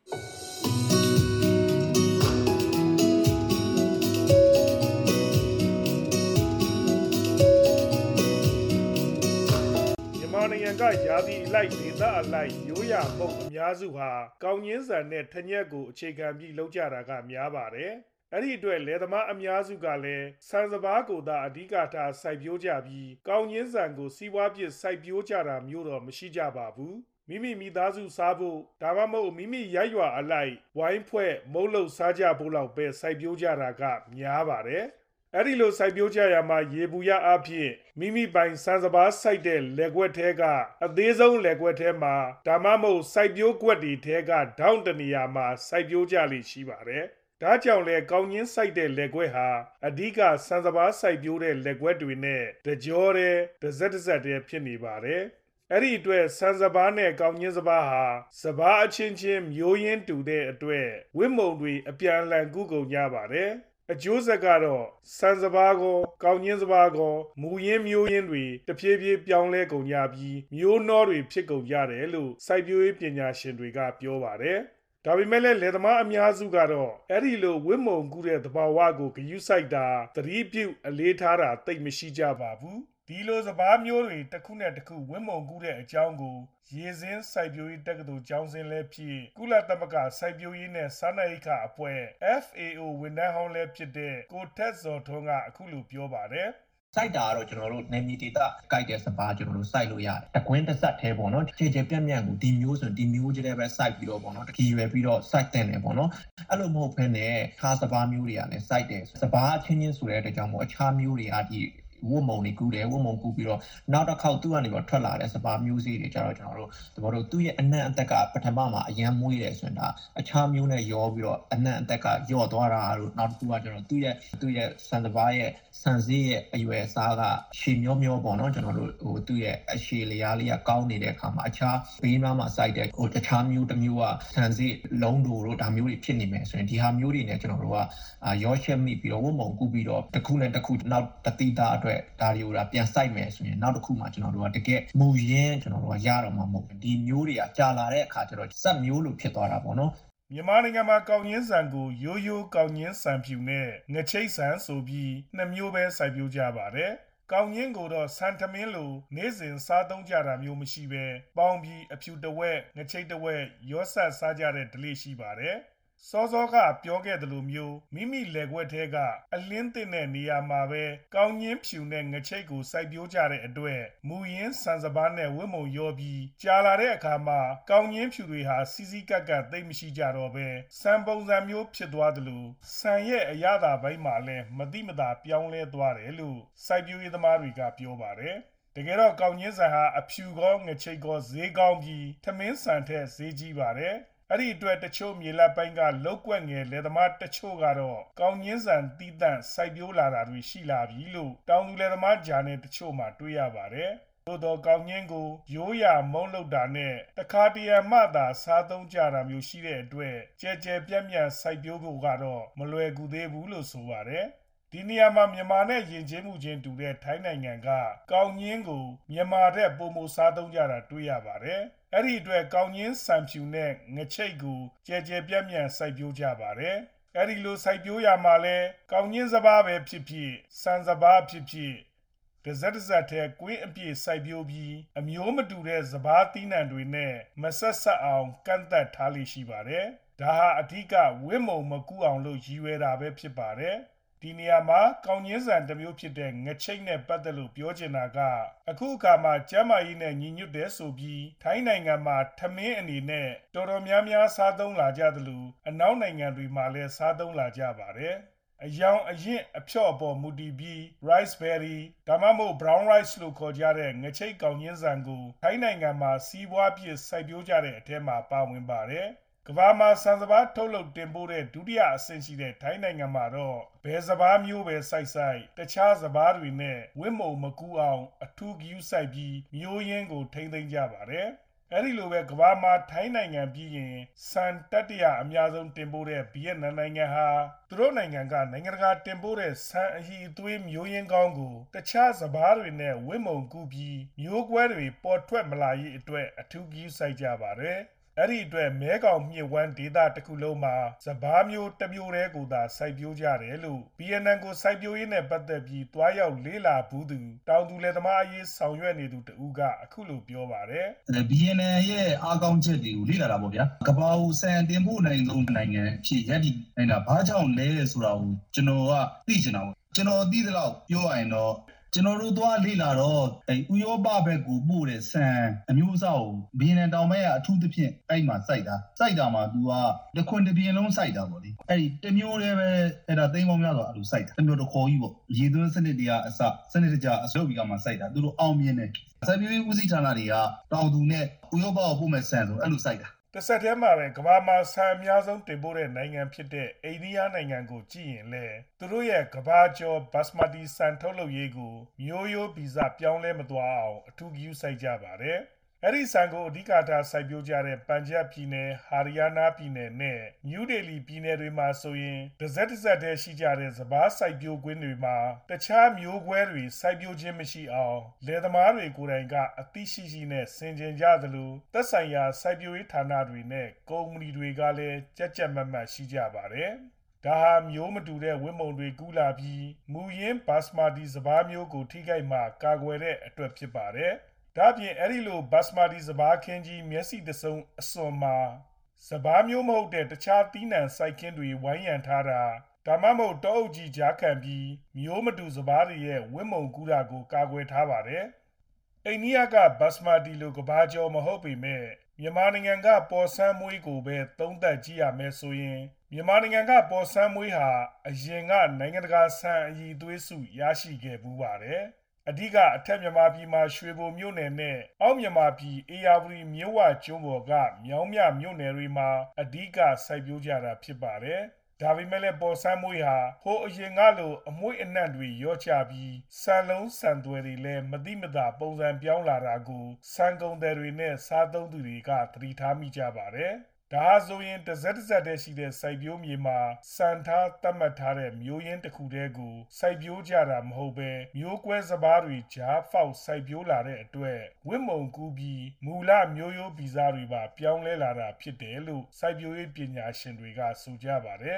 မြန်မာနိုင်ငံကယာတီအလိုက်ဒေသအလိုက်ရိုးရာမုံအများစုဟာကောင်းညင်းဆန်နဲ့ထညက်ကိုအခြေခံပြီးလုပ်ကြတာကများပါတယ်။အဲ့ဒီအတွက်လယ်သမားအများစုကလည်းဆန်စပါးကိုသာအဓိကထားစိုက်ပျိုးကြပြီးကောင်းညင်းဆန်ကိုစီးပွားဖြစ်စိုက်ပျိုးကြတာမျိုးတော့မရှိကြပါဘူး။မိမိမိသားစုစားဖို့ဒါမှမဟုတ်မိမိရိုက်ရွာအလိုက်ဝိုင်းဖွဲ့မုတ်လို့စားကြဖို့လောက်ပဲစိုက်ပျိုးကြတာကများပါတယ်။အဲ့ဒီလိုစိုက်ပျိုးကြရမှာရေဘူးရအဖြစ်မိမိပိုင်စံစပါးစိုက်တဲ့လက်ကွက်ထဲကအသေးဆုံးလက်ကွက်ထဲမှာဒါမှမဟုတ်စိုက်ပျိုးကွက်တွေထဲကဒေါင်းတနေရာမှာစိုက်ပျိုးကြလိမ့်ရှိပါတယ်။ဒါကြောင့်လဲကောင်းညင်းစိုက်တဲ့လက်ကွက်ဟာအဓိကစံစပါးစိုက်ပျိုးတဲ့လက်ကွက်တွေနဲ့တကြောတဲ့တစ်စက်တစ်စက်တည်းဖြစ်နေပါတယ်။အဲ့ဒီအတွက်စံစပါးနဲ့ကောင်းညင်းစပါးဟာစပါးအချင်းချင်းမျိုးရင်းတူတဲ့အတွက်ဝစ်မုံတွေအပြန်လှန်ကူးကုန်ကြပါတယ်။အကျိုးဆက်ကတော့စံစပါးကောကောင်းညင်းစပါးကောမူရင်းမျိုးရင်းတွေတဖြည်းဖြည်းပြောင်းလဲကုန်ကြပြီးမျိုးနှောတွေဖြစ်ကုန်ကြတယ်လို့စိုက်ပျိုးရေးပညာရှင်တွေကပြောပါတယ်။ဒါပေမဲ့လည်းလယ်သမားအများစုကတော့အဲ့ဒီလိုဝစ်မုံကူးတဲ့သဘာဝကိုဂရုစိုက်တာသတိပြုအလေးထားတာသိပ်မရှိကြပါဘူး။ဒီလိုစပါးမျိုးတွေတစ်ခုနဲ့တစ်ခုဝစ်မုံကူးတဲ့အကြောင်းကိုရေစင်းစိုက်ပျိုးရေးတက္ကသိုလ်ကျောင်းစင်းလည်းဖြစ်ကုလသမဂ္ဂစိုက်ပျိုးရေးနဲ့စားနပ်ရိက္ခာအဖွဲ့ F A O ဝန်ထမ်းဟောင်းလည်းဖြစ်တဲ့ကိုထက်စော်ထွန်းကအခုလိုပြောပါတယ်စိုက်တာကတော့ကျွန်တော်တို့နေမီဒေတာကိုက်တဲ့စပါးကျွန်တော်တို့စိုက်လို့ရတယ်တကွင်းတစ်ဆက်သေးပေါ့နော်ခြေခြေပြက်ပြက်ကိုဒီမျိုးဆိုဒီမျိုးကြီးလည်းပဲစိုက်ပြီးတော့ပေါ့နော်တကီရွယ်ပြီးတော့စိုက်တဲ့တယ်ပေါ့နော်အဲ့လိုမဟုတ်ဘဲနဲ့ခါစပါးမျိုးတွေကလည်းစိုက်တယ်စပါးအချင်းချင်းဆိုတဲ့အတွက်ကြောင့်မို့အခြားမျိုးတွေကဒီဝုံမုံတွေကူးတယ်ဝုံမုံကူးပြီးတော့နောက်တစ်ခေါက်သူ့ကနေတော့ထွက်လာတဲ့စပါးမျိုးစေ့တွေကျတော့ကျွန်တော်တို့ဒီဘောတို့သူ့ရဲ့အနံ့အသက်ကပထမမှာအရန်မွေးတယ်ဆိုရင်ဒါအခြားမျိုးနဲ့ရောပြီးတော့အနံ့အသက်ကယော့သွားတာတို့နောက်တစ်ခုကကျွန်တော်သူ့ရဲ့သူ့ရဲ့ဆန်စပါးရဲ့ဆန်စေးရဲ့အရွယ်အစားကရှည်မျောမျောပေါ့နော်ကျွန်တော်တို့ဟိုသူ့ရဲ့အရှည်လျားလေးကကောင်းနေတဲ့အခါမှာအခြားဘေးနားမှာစိုက်တဲ့ဟိုတခြားမျိုးတစ်မျိုးကဆန်စေးလုံးတို့တို့ဒါမျိုးတွေဖြစ်နေမယ်ဆိုရင်ဒီဟာမျိုးတွေနဲ့ကျွန်တော်တို့ကရောရှက်မိပြီးတော့ဝုံမုံကူးပြီးတော့တစ်ခုနဲ့တစ်ခုနောက်တတိတာအတွက်ဒါတွေကိုဒါပြန်စိုက်မယ်ဆိုရင်နောက်တစ်ခုမှကျွန်တော်တို့ကတကယ်မူရင်းကျွန်တော်တို့ကရတော့မှာမဟုတ်ဘူးဒီမျိုးတွေကကြာလာတဲ့အခါကျတော့စက်မျိုးလိုဖြစ်သွားတာပေါ့နော်မြန်မာနိုင်ငံမှာကောင်းညင်းဆန်ကိုရိုးရိုးကောင်းညင်းဆန်ဖြူနဲ့ငချိတ်ဆန်ဆိုပြီးနှစ်မျိုးပဲစိုက်ပျိုးကြပါတယ်။ကောင်းညင်းကိုတော့ဆန်ထမင်းလိုနေ့စဉ်စားသုံးကြတာမျိုးမရှိပဲပေါင်းပြီးအဖြူတဝက်ငချိတ်တဝက်ရောဆက်စားကြတဲ့ဓလေ့ရှိပါတယ်။စောစောကပြောခဲ့တယ်လို့မျိုးမိမိလက်ခွက်ထဲကအလင်းတင်တဲ့နေရာမှာပဲကောင်းငင်းဖြူနဲ့ငချိတ်ကိုစိုက်ပျိုးကြတဲ့အတွက်မူရင်းဆန်စပါးနဲ့ဝတ်မုံရောပြီးကြာလာတဲ့အခါမှာကောင်းငင်းဖြူတွေဟာစီစီကက်ကက်သိမ့်မရှိကြတော့ပဲဆန်ပုံစံမျိုးဖြစ်သွားတယ်လို့ဆန်ရဲ့အရသာပိုင်းမှာလည်းမတိမတာပြောင်းလဲသွားတယ်လို့စိုက်ပျိုးရေးသမားတွေကပြောပါတယ်တကယ်တော့ကောင်းငင်းဆန်ဟာအဖြူကောငချိတ်ကောဈေးကောင်းပြီးထမင်းဆန်ထက်ဈေးကြီးပါတယ်အဲ့ဒီအတွက်တချို့မြေလက်ပိုင်းကလောက်ကွက်ငယ်လယ်သမားတချို့ကတော့ကောင်းငင်းဆန်တီးတန့်စိုက်ပျိုးလာတာတွေရှိလာပြီလို့တောင်သူလယ်သမားဂျာနယ်တချို့မှာတွေ့ရပါတယ်သို့တော့ကောင်းငင်းကိုရိုးရာမုံလောက်တာနဲ့တခါတရံမှသာစားသုံးကြတာမျိုးရှိတဲ့အတွက်ကြဲကြဲပြန့်ပြန့်စိုက်ပျိုးဖို့ကတော့မလွယ်ကူသေးဘူးလို့ဆိုပါတယ်ဒီနေရာမှာမြန်မာနဲ့ယဉ်ကျေးမှုချင်းတူတဲ့ထိုင်းနိုင်ငံကကောင်းငင်းကိုမြန်မာထက်ပိုမိုစားသုံးကြတာတွေ့ရပါတယ်။အဲ့ဒီအတွက်ကောင်းငင်းဆန်ဖြူနဲ့ငချိတ်ကိုကြဲကြဲပြန့်ပြန့်စိုက်ပျိုးကြပါတယ်။အဲ့ဒီလိုစိုက်ပျိုးရမှာလဲကောင်းငင်းစပါးပဲဖြစ်ဖြစ်ဆန်စပါးဖြစ်ဖြစ်တစ်စက်တစ်စက်ထဲကွင်းအပြည့်စိုက်ပျိုးပြီးအမျိုးမတူတဲ့စပါးသီးနှံတွေနဲ့မဆက်ဆက်အောင်ကန့်သက်ထားလိရှိပါတယ်။ဒါဟာအဓိကဝိမုံမကူအောင်လို့ရည်ရွယ်တာပဲဖြစ်ပါတယ်။ဒီနေရာမှာကောင်းငင်းဆန်တစ်မျိုးဖြစ်တဲ့ငချိတ်နဲ့ပတ်သက်လို့ပြောချင်တာကအခုအခါမှာကျမ်းမာရေးနဲ့ညီညွတ်တဲ့ဆိုပြီးထိုင်းနိုင်ငံမှာထမင်းအနေနဲ့တော်တော်များများစားသုံးလာကြသလိုအနောက်နိုင်ငံတွေမှာလည်းစားသုံးလာကြပါတယ်အယောင်အရင်အဖြော့အပေါ်မူတည်ပြီး rice berry ဒါမှမဟုတ် brown rice လို့ခေါ်ကြတဲ့ငချိတ်ကောင်းငင်းဆန်ကိုထိုင်းနိုင်ငံမှာစီးပွားဖြစ်စိုက်ပျိုးကြတဲ့အထက်မှာပါဝင်ပါတယ်ကမ္ဘာမှာဆန်စပါးထုတ်လုပ်တင်ပို့တဲ့ဒုတိယအဆင့်ရှိတဲ့ထိုင်းနိုင်ငံမှာတော့ဘယ်စပါးမျိုးပဲစိုက်စိုက်တခြားစပါးတွေနဲ့ဝိမုံမကူအောင်အထူးဂရုစိုက်ပြီးမျိုးရင်းကိုထိမ့်သိမ်းကြပါတယ်။အဲဒီလိုပဲကမ္ဘာမှာထိုင်းနိုင်ငံပြီးရင်ဆန်တတိယအများဆုံးတင်ပို့တဲ့ဗီယက်နမ်နိုင်ငံဟာသူတို့နိုင်ငံကနိုင်ငံတကာတင်ပို့တဲ့ဆန်အဟီအသွေးမျိုးရင်းကောင်းကိုတခြားစပါးတွေနဲ့ဝိမုံကူပြီးမျိုးကွဲတွေပေါ်ထွက်မလာရေးအတွက်အထူးဂရုစိုက်ကြပါတယ်။အဲ့ဒီအတွက်မဲကောင်မြစ်ဝမ်းဒေသတစ်ခုလုံးမှာစပါးမျိုးတစ်မျိုးတည်းကိုသာစိုက်ပျိုးကြတယ်လို့ဗီယက်နမ်ကိုစိုက်ပျိုးရေးနဲ့ပတ်သက်ပြီးတွားရောက်လေ့လာဘူးသူတောင်သူလယ်သမားအရေးဆောင်ရွက်နေသူတဦးကအခုလိုပြောပါတယ်ဗီယက်နမ်ရဲ့အားကောင်းချက်တွေကိုလေ့လာတာပေါ့ဗျာကမ္ဘာဦးဆန်တင်ပို့နိုင်ဆုံးနိုင်ငံဖြစ်ရည်တည်နေတာဘာကြောင့်လဲဆိုတာကိုကျွန်တော်ကသိချင်တာပေါ့ကျွန်တော်သိသလောက်ပြောရရင်တော့ကျွန်တော်တို့သွားလေ့လာတော့အဲဥရောပဘက်ကိုပို့တဲ့ဆန်အမျိုးအစားကိုဗီယက်နမ်တောင်ဘက်ကအထူးသဖြင့်အဲ့မှာစိုက်တာစိုက်တာမှာ तू ကတခွင်တစ်ပြင်းလုံးစိုက်တာပေါ့လေအဲ့ဒီတစ်မျိုးတည်းပဲအဲ့ဒါသိမ်းပေါင်းများစွာအဲ့လိုစိုက်တာတစ်မျိုးတစ်ခေါ်ကြီးပေါ့ရေသွင်းစနစ်တွေကအစစနစ်တကျအစုပ်ပြီးကမှစိုက်တာသူတို့အောင်မြင်တယ်စိုက်ပျိုးရေးဦးစီးဌာနတွေကတောင်သူနဲ့ဥရောပကိုပို့မဲ့ဆန်ဆိုအဲ့လိုစိုက်တာတစ်ဆက်တည်းမှာပဲကမ္ဘာမှာဆန်အများဆုံးတင်ပို့တဲ့နိုင်ငံဖြစ်တဲ့အိန္ဒိယနိုင်ငံကိုကြည့်ရင်လေသူတို့ရဲ့ကမ္ဘာကျော်ဘတ်စမတီဆန်ထုတ်လုပ်ရေးကိုမျိုးရိုးဗီဇပြောင်းလဲမသွားအောင်အထူးဂရုစိုက်ကြပါတယ်။အဲ့ဒီဆန်ကိုအဓိကထားစိုက်ပျိုးကြတဲ့ပန်ဂျပ်ပြည်နယ်၊ဟာရီယာနာပြည်နယ်နဲ့နယူးဒေလီပြည်နယ်တွေမှာဆိုရင်တစ်စက်တစ်စက်တည်းရှိကြတဲ့စပါးစိုက်ပျိုးကွင်းတွေမှာတခြားမျိုးကွဲတွေစိုက်ပျိုးခြင်းမရှိအောင်လယ်သမားတွေကိုယ်တိုင်ကအသိရှိရှိနဲ့ဆင်ခြင်ကြသလိုသက်ဆိုင်ရာစိုက်ပျိုးရေးဌာနတွေနဲ့ကုမ္ပဏီတွေကလည်းကြက်ကြက်မတ်မတ်ရှိကြပါတယ်။ဒါဟာမျိုးမတူတဲ့ဝိမုံတွေကူးလာပြီးမူရင်းဘတ်စမာတီစပါးမျိုးကိုထိခိုက်မှကာကွယ်တဲ့အတွက်ဖြစ်ပါတယ်။ဒါပြင်အဲ့ဒီလိုဘတ်စမာတီစပါးခင်းကြီးမျက်စိတစုံအစွန်မှာစပါးမျိုးမဟုတ်တဲ့တခြားသီးနှံစိုက်ခင်းတွေဝိုင်းရံထားတာဒါမှမဟုတ်တောအုပ်ကြီးကြားခံပြီးမျိုးမတူစပါးတွေရဲ့ဝိမုံကူးတာကိုကာကွယ်ထားပါတယ်။အိန္ဒိယကဘတ်စမာတီလိုကဘာကျော်မဟုတ်ပေမဲ့မြန်မာနိုင်ငံကပေါ်ဆန်းမွေးကိုပဲသုံးသပ်ကြည့်ရမယ်ဆိုရင်မြန်မာနိုင်ငံကပေါ်ဆန်းမွေးဟာအရင်ကနိုင်ငံတကာဆန်အည်သွေးစုရရှိခဲ့ပူးပါတယ်။အဓိကအထက်မြန်မာပြည်မှာရွှေဘိုမြို့နယ်နဲ့အောက်မြန်မာပြည်အေယာဝတီမြစ်ဝကျွန်းပေါ်ကမြောင်းမြမြို့နယ်တွေမှာအဓိကစိုက်ပျိုးကြတာဖြစ်ပါတယ်။ဒါပေမဲ့လည်းပေါ်ဆန်းမွေးဟာဟိုအရင်ကလိုအမွှေးအနှံ့တွေရော့ချပြီးဆန်လုံးဆန်သွဲတွေလည်းမတိမတာပုံစံပြောင်းလာတာကိုဆန်ကုန်တယ်တွေနဲ့စားသုံးသူတွေကသတိထားမိကြပါတယ်။ဒါဟာဆိုရင်တစ်စက်တစ်စက်တည်းရှိတဲ့စိုက်ပျိုးမြေမှာစံထားသတ်မှတ်ထားတဲ့မျိုးရင်းတစ်ခုတည်းကိုစိုက်ပျိုးကြတာမဟုတ်ပဲမျိုးကွဲစပါးတွေကြားဖောက်စိုက်ပျိုးလာတဲ့အတွက်ဝိမုံကူးပြီးမူလမျိုးရိုးဗီဇတွေပါပြောင်းလဲလာတာဖြစ်တယ်လို့စိုက်ပျိုးရေးပညာရှင်တွေကဆိုကြပါတယ်။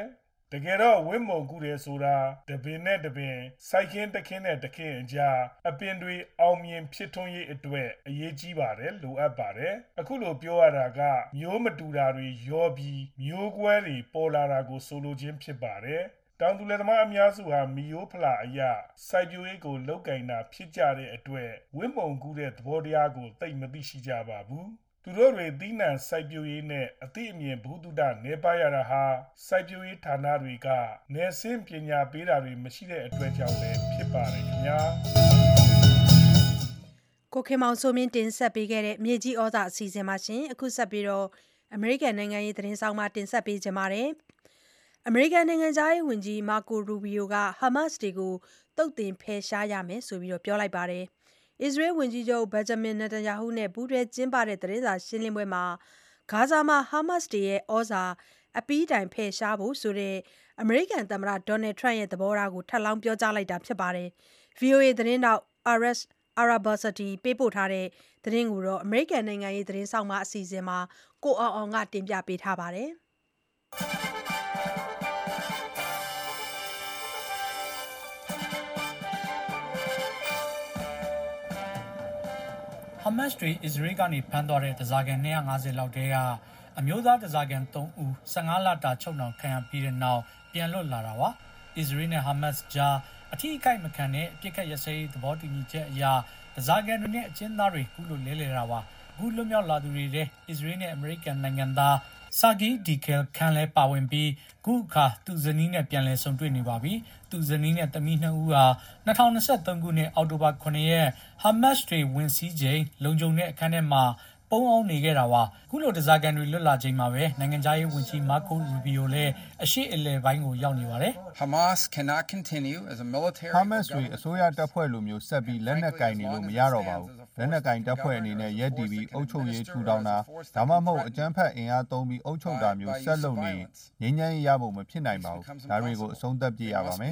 တကယ်တော့ဝင်းမုံကူတယ်ဆိုတာတပင်နဲ့တပင်စိုက်ခင်းတခင်းနဲ့တခင်းအကြားအပင်တွေအောင်မြင်ဖြစ်ထွန်းရေးအတွက်အရေးကြီးပါတယ်လိုအပ်ပါတယ်အခုလိုပြောရတာကမျိုးမတူတာတွေရောပြီးမျိုးကွဲတွေပေါ်လာတာကိုဆိုလိုခြင်းဖြစ်ပါတယ်တောင်သူလယ်သမားအများစုဟာမီယိုဖလာအရာစိုက်ပျိုးရေးကိုလောက်ကင်တာဖြစ်ကြတဲ့အတွက်ဝင်းမုံကူတဲ့သဘောတရားကိုသိမသိရှိကြပါဘူးသူတို့တွေသီးနှံစိုက်ပျိုးရေးနဲ့အသိအမြင်ဘုဒ္ဓတာနေပါရတာဟာစိုက်ပျိုးရေးဌာနတွေကနေစင်းပညာပေးတာတွေမရှိတဲ့အတွက်ကြောင့်လည်းဖြစ်ပါတယ်ခင်ဗျာကိုခင်မောင်စိုးမင်းတင်ဆက်ပေးခဲ့တဲ့မြေကြီးဩဇာအစီအစဉ်မှာရှင်အခုဆက်ပြီးတော့အမေရိကန်နိုင်ငံရေးသတင်းဆောင်မှတင်ဆက်ပေးကြပါမယ်အမေရိကန်နိုင်ငံသားရေးဝန်ကြီးမာကိုရူဘီယိုကဟာမတ်စ်တွေကိုတုတ်တင်ဖယ်ရှားရမယ်ဆိုပြီးတော့ပြောလိုက်ပါတယ်အစ္စရေးဝန်ကြီးချုပ်ဘင်ဂျမင်နေတန်ယာဟုနဲ့ပူးတွဲကျင်းပတဲ့သတင်းစာရှင်းလင်းပွဲမှာဂါဇာမှာဟာမတ်စ်တွေရဲ့ဩဇာအပီးတိုင်ဖယ်ရှားဖို့ဆိုတဲ့အမေရိကန်သမ္မတဒေါ်နယ်ထရန့်ရဲ့သဘောထားကိုထပ်လောင်းပြောကြားလိုက်တာဖြစ်ပါတယ် ဗွီအိုအေ သတင်းတောက် Aras Arabasati ပေးပို့ထားတဲ့သတင်းကိုတော့အမေရိကန်နိုင်ငံရေးသတင်းဆောင်မအစီအစဉ်မှာကိုအောင်အောင်ကတင်ပြပေးထားပါတယ်ဟာမတ်စ်တွေအစ္စရေးကနေဖမ်းသွားတဲ့တစားကန်two hundred fiftyလောက်တဲကအမျိုးသားတစားကန်threeဦးfifteenလတာချုပ်နှောင်ခံရပြီးတဲ့နောက်ပြန်လွတ်လာတာပါအစ္စရေးနဲ့ဟာမတ်စ်ကြားအထီးအကိုက်မခံတဲ့အပြစ်ခတ်ရစဲသဘောတူညီချက်အရတစားကန်တွေနဲ့အကျဉ်းသားတွေခုလိုလဲလဲတာပါအခုလွတ်မြောက်လာသူတွေတဲ့အစ္စရေးနဲ့အမေရိကန်နိုင်ငံသားဆာဂီဒီကယ်ခံလဲပါဝင်ပြီးခုအခါသူဇနီးနဲ့ပြန်လဲဆုံတွေ့နေပါပြီသူဇနီးနဲ့တမီးနှစ်ဦးဟာtwenty twenty-threeခုနှစ်အောက်တိုဘာnineရက်ဟာမတ်စ်တွေဝင်စီးချိန်လုံခြုံတဲ့အခန်းထဲမှာပုံအောင်နေခဲ့တာပါခုလိုတစားကန်တွေလွတ်လာချိန်မှာပဲနိုင်ငံသားရေးဝန်ကြီးမာကိုရူဘီယိုလည်းအရှိအလဲပိုင်းကိုရောက်နေပါတယ် Hamas cannot continue as a military Hamas တွေအစိုးရတပ်ဖွဲ့လိုမျိုးဆက်ပြီးလက်နက်ကင်နေလို့မရတော့ပါဘူးလက်နက်ကင်တပ်ဖွဲ့အနေနဲ့ရက်တီပြီးအုပ်ချုပ်ရေးထူထောင်တာဒါမှမဟုတ်အကြမ်းဖက်အင်အားသုံးပြီးအုပ်ချုပ်တာမျိုးဆက်လုပ်နေငြိမ်းချမ်းရေးရဖို့မဖြစ်နိုင်ပါဘူးဒါတွေကိုအဆုံးသတ်ပြရပါမယ်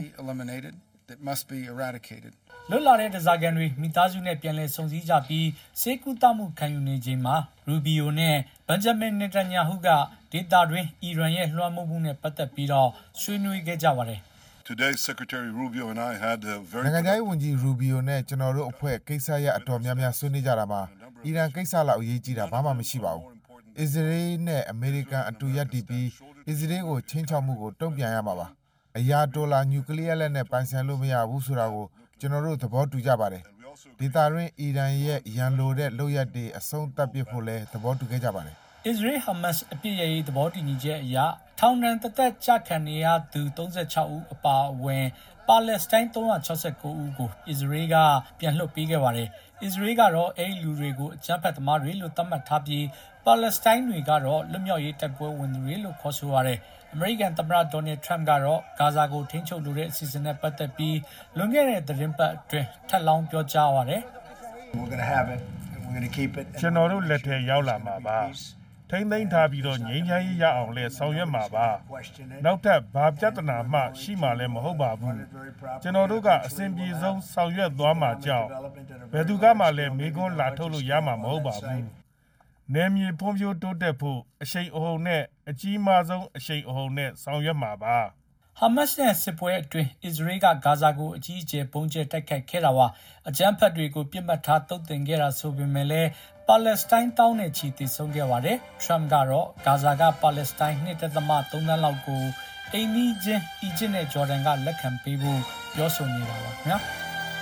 that must be eradicated လွတ်လာတဲ့တစားကန်တွေမိသားစုနဲ့ပြန်လည်ဆုံစည်းကြပြီးစေကူတမှုခံယူနေချိန်မှာရူဘီယိုနဲ့ဘန်ဂျမင်နေတန်ယာဟုကဒေတာတွင်အီရန်ရဲ့လွှမ်းမိုးမှုနဲ့ပတ်သက်ပြီးတော့ဆွေးနွေးခဲ့ကြပါတယ် Today Secretary Rubio and I had a very နိုင်ငံခြားရေးဝန်ကြီးရူဘီယိုနဲ့ကျွန်တော်တို့အဖွဲ့ကိစ္စရပ်အတော်များများဆွေးနွေးကြတာမှာအီရန်ကိစ္စလောက်အရေးကြီးတာဘာမှမရှိပါဘူးအစ္စရေးနဲ့အမေရိကန်အတူရပ်တည်ပြီးအစ္စရေးကိုချင်းချောက်မှုကိုတုံ့ပြန်ရမှာပါအရာဒေါ်လာနျူကလ িয়ার လက်နဲ့ပိုင်ဆိုင်လို့မရဘူးဆိုတာကိုကျွန်တော်တို့သဘောတူကြပါတယ်ဒေတာရင်းအီရန်ရဲ့ရန်လိုတဲ့လုပ်ရက်တွေအဆုံးသတ်ပစ်ဖို့လဲသဘောတူခဲ့ကြပါတယ် Israel Hamas အပြစ်ရရေးသဘောတူညီချက်အရထောင်ဒဏ်တစ်သက်ချခံနေရသူthirty-sixဦးအပါအဝင်ပါလက်စတိုင်းthree hundred sixty-nineဦးကို Israel ကပြန်လွှတ်ပေးခဲ့ပါတယ် Israel ကတော့အဲ့ဒီလူတွေကိုအကြမ်းဖက်သမားတွေလို့သတ်မှတ်ထားပြီးပါလက်စတိုင်းတွေကတော့လွတ်မြောက်ရေးတပ်ဖွဲ့ဝင်တွေလို့ခေါ်ဆိုရတယ်အမေရိကန်သမ္မတဒေါ်နယ်ထရန့်ကတော့ဂါဇာကိုထိန်းချုပ်လိုတဲ့အစီအစဉ်နဲ့ပတ်သက်ပြီးလွန်ခဲ့တဲ့သတင်းပတ်အတွင်းထပ်လောင်းပြောကြားသွားတယ် We're going to have it and we're going to keep it ကျွန်တော်တို့လက်ထဲရောက်လာမှာပါထိမ့်သိမ်းထားပြီးတော့ငြိမ်းချမ်းရေးရအောင်လဲဆောင်ရွက်မှာပါနောက်ထပ်ဘာပြဿနာမှရှိမှလည်းမဟုတ်ပါဘူးကျွန်တော်တို့ကအစဉ်ပြေဆုံးဆောင်ရွက်သွားမှာကြောင့်ဘယ်သူကမှလည်းမေကွန်းလာထုတ်လို့ရမှာမဟုတ်ပါဘူးနယ်မြေဖွံ့ဖြိုးတိုးတက်ဖို့အရှိန်အဟုန်နဲ့အကြီးမားဆုံးအရှိန်အဟုန်နဲ့ဆောင်ရွက်မှာပါဟာမတ်နဲ့စစ်ပွဲအတွင်းအစ္စရေးကဂါဇာကိုအကြီးအကျယ်ပုံကျဲတိုက်ခိုက်ခဲ့တာပါအကြမ်းဖက်တွေကိုပြစ်မှတ်ထားတုတ်တင်ခဲ့တာဆိုပေမဲ့လည်းပါလက်စတိုင်းတောင်းနဲ့ချီတည်ဆုံးခဲ့ပါတယ်ထရမ်ကတော့ဂါဇာကပါလက်စတိုင်းtwo point threeသန်းလောက်ကိုအိမ်နီးချင်းအီဂျစ်နဲ့ဂျော်ဒန်ကလက်ခံပေးဖို့ပြောဆိုနေတာပါခင်ဗျာ